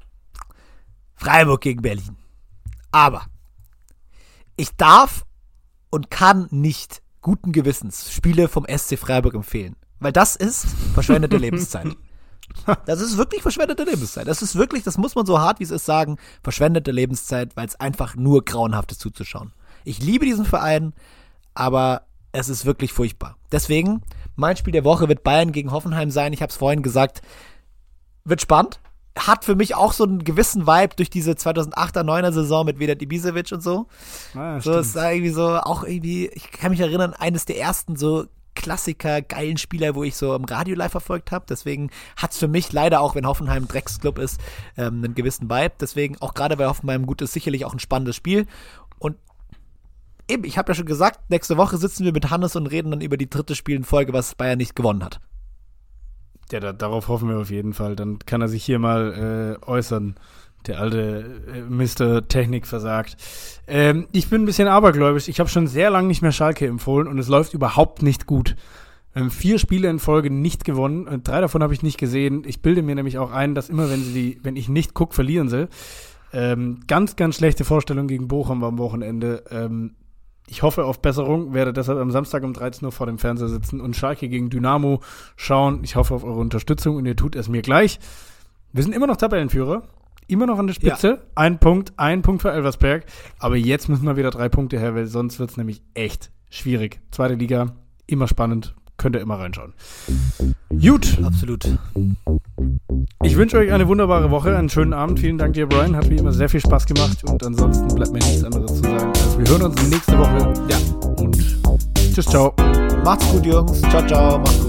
Freiburg gegen Berlin. Aber ich darf und kann nicht guten Gewissens Spiele vom SC Freiburg empfehlen. Weil das ist verschwendete Lebenszeit. Das ist wirklich verschwendete Lebenszeit. Das ist wirklich, das muss man so hart wie es ist sagen, verschwendete Lebenszeit, weil es einfach nur grauenhaft ist zuzuschauen. Ich liebe diesen Verein, aber es ist wirklich furchtbar. Deswegen, mein Spiel der Woche wird Bayern gegen Hoffenheim sein. Ich habe es vorhin gesagt, wird spannend. Hat für mich auch so einen gewissen Vibe durch diese 2008er, 9er Saison mit Vedat Ibisevic und so. So ist da irgendwie so, auch irgendwie, ich kann mich erinnern, eines der ersten so Klassiker, geilen Spieler, wo ich so im Radio live verfolgt habe. Deswegen hat es für mich leider auch, wenn Hoffenheim ein Drecksclub ist, einen gewissen Vibe. Deswegen, auch gerade bei Hoffenheim gut ist, sicherlich auch ein spannendes Spiel. Und eben, ich habe ja schon gesagt, nächste Woche sitzen wir mit Hannes und reden dann über die dritte Spiel in Folge, was Bayern nicht gewonnen hat. Ja, darauf hoffen wir auf jeden Fall. Dann kann er sich hier mal äußern, der alte Mr. Technik versagt. Ich bin ein bisschen abergläubisch. Ich habe schon sehr lange nicht mehr Schalke empfohlen und es läuft überhaupt nicht gut. 4 Spiele in Folge nicht gewonnen. 3 davon habe ich nicht gesehen. Ich bilde mir nämlich auch ein, dass immer, wenn ich nicht gucke, verlieren sie. Ganz, ganz schlechte Vorstellung gegen Bochum am Wochenende. Ich hoffe auf Besserung, werde deshalb am Samstag um 13 Uhr vor dem Fernseher sitzen und Schalke gegen Dynamo schauen. Ich hoffe auf eure Unterstützung und ihr tut es mir gleich. Wir sind immer noch Tabellenführer, immer noch an der Spitze. Ja. Ein Punkt für Elversberg. Aber jetzt müssen wir wieder 3 Punkte her, weil sonst wird es nämlich echt schwierig. 2. Liga, immer spannend, könnt ihr immer reinschauen. Gut. Absolut. Ich wünsche euch eine wunderbare Woche, einen schönen Abend. Vielen Dank dir, Brian. Hat wie immer sehr viel Spaß gemacht. Und ansonsten bleibt mir nichts anderes zu sagen. Also wir hören uns nächste Woche. Ja. Und tschüss, ciao. Macht's gut, Jungs. Ciao, ciao. Macht's gut.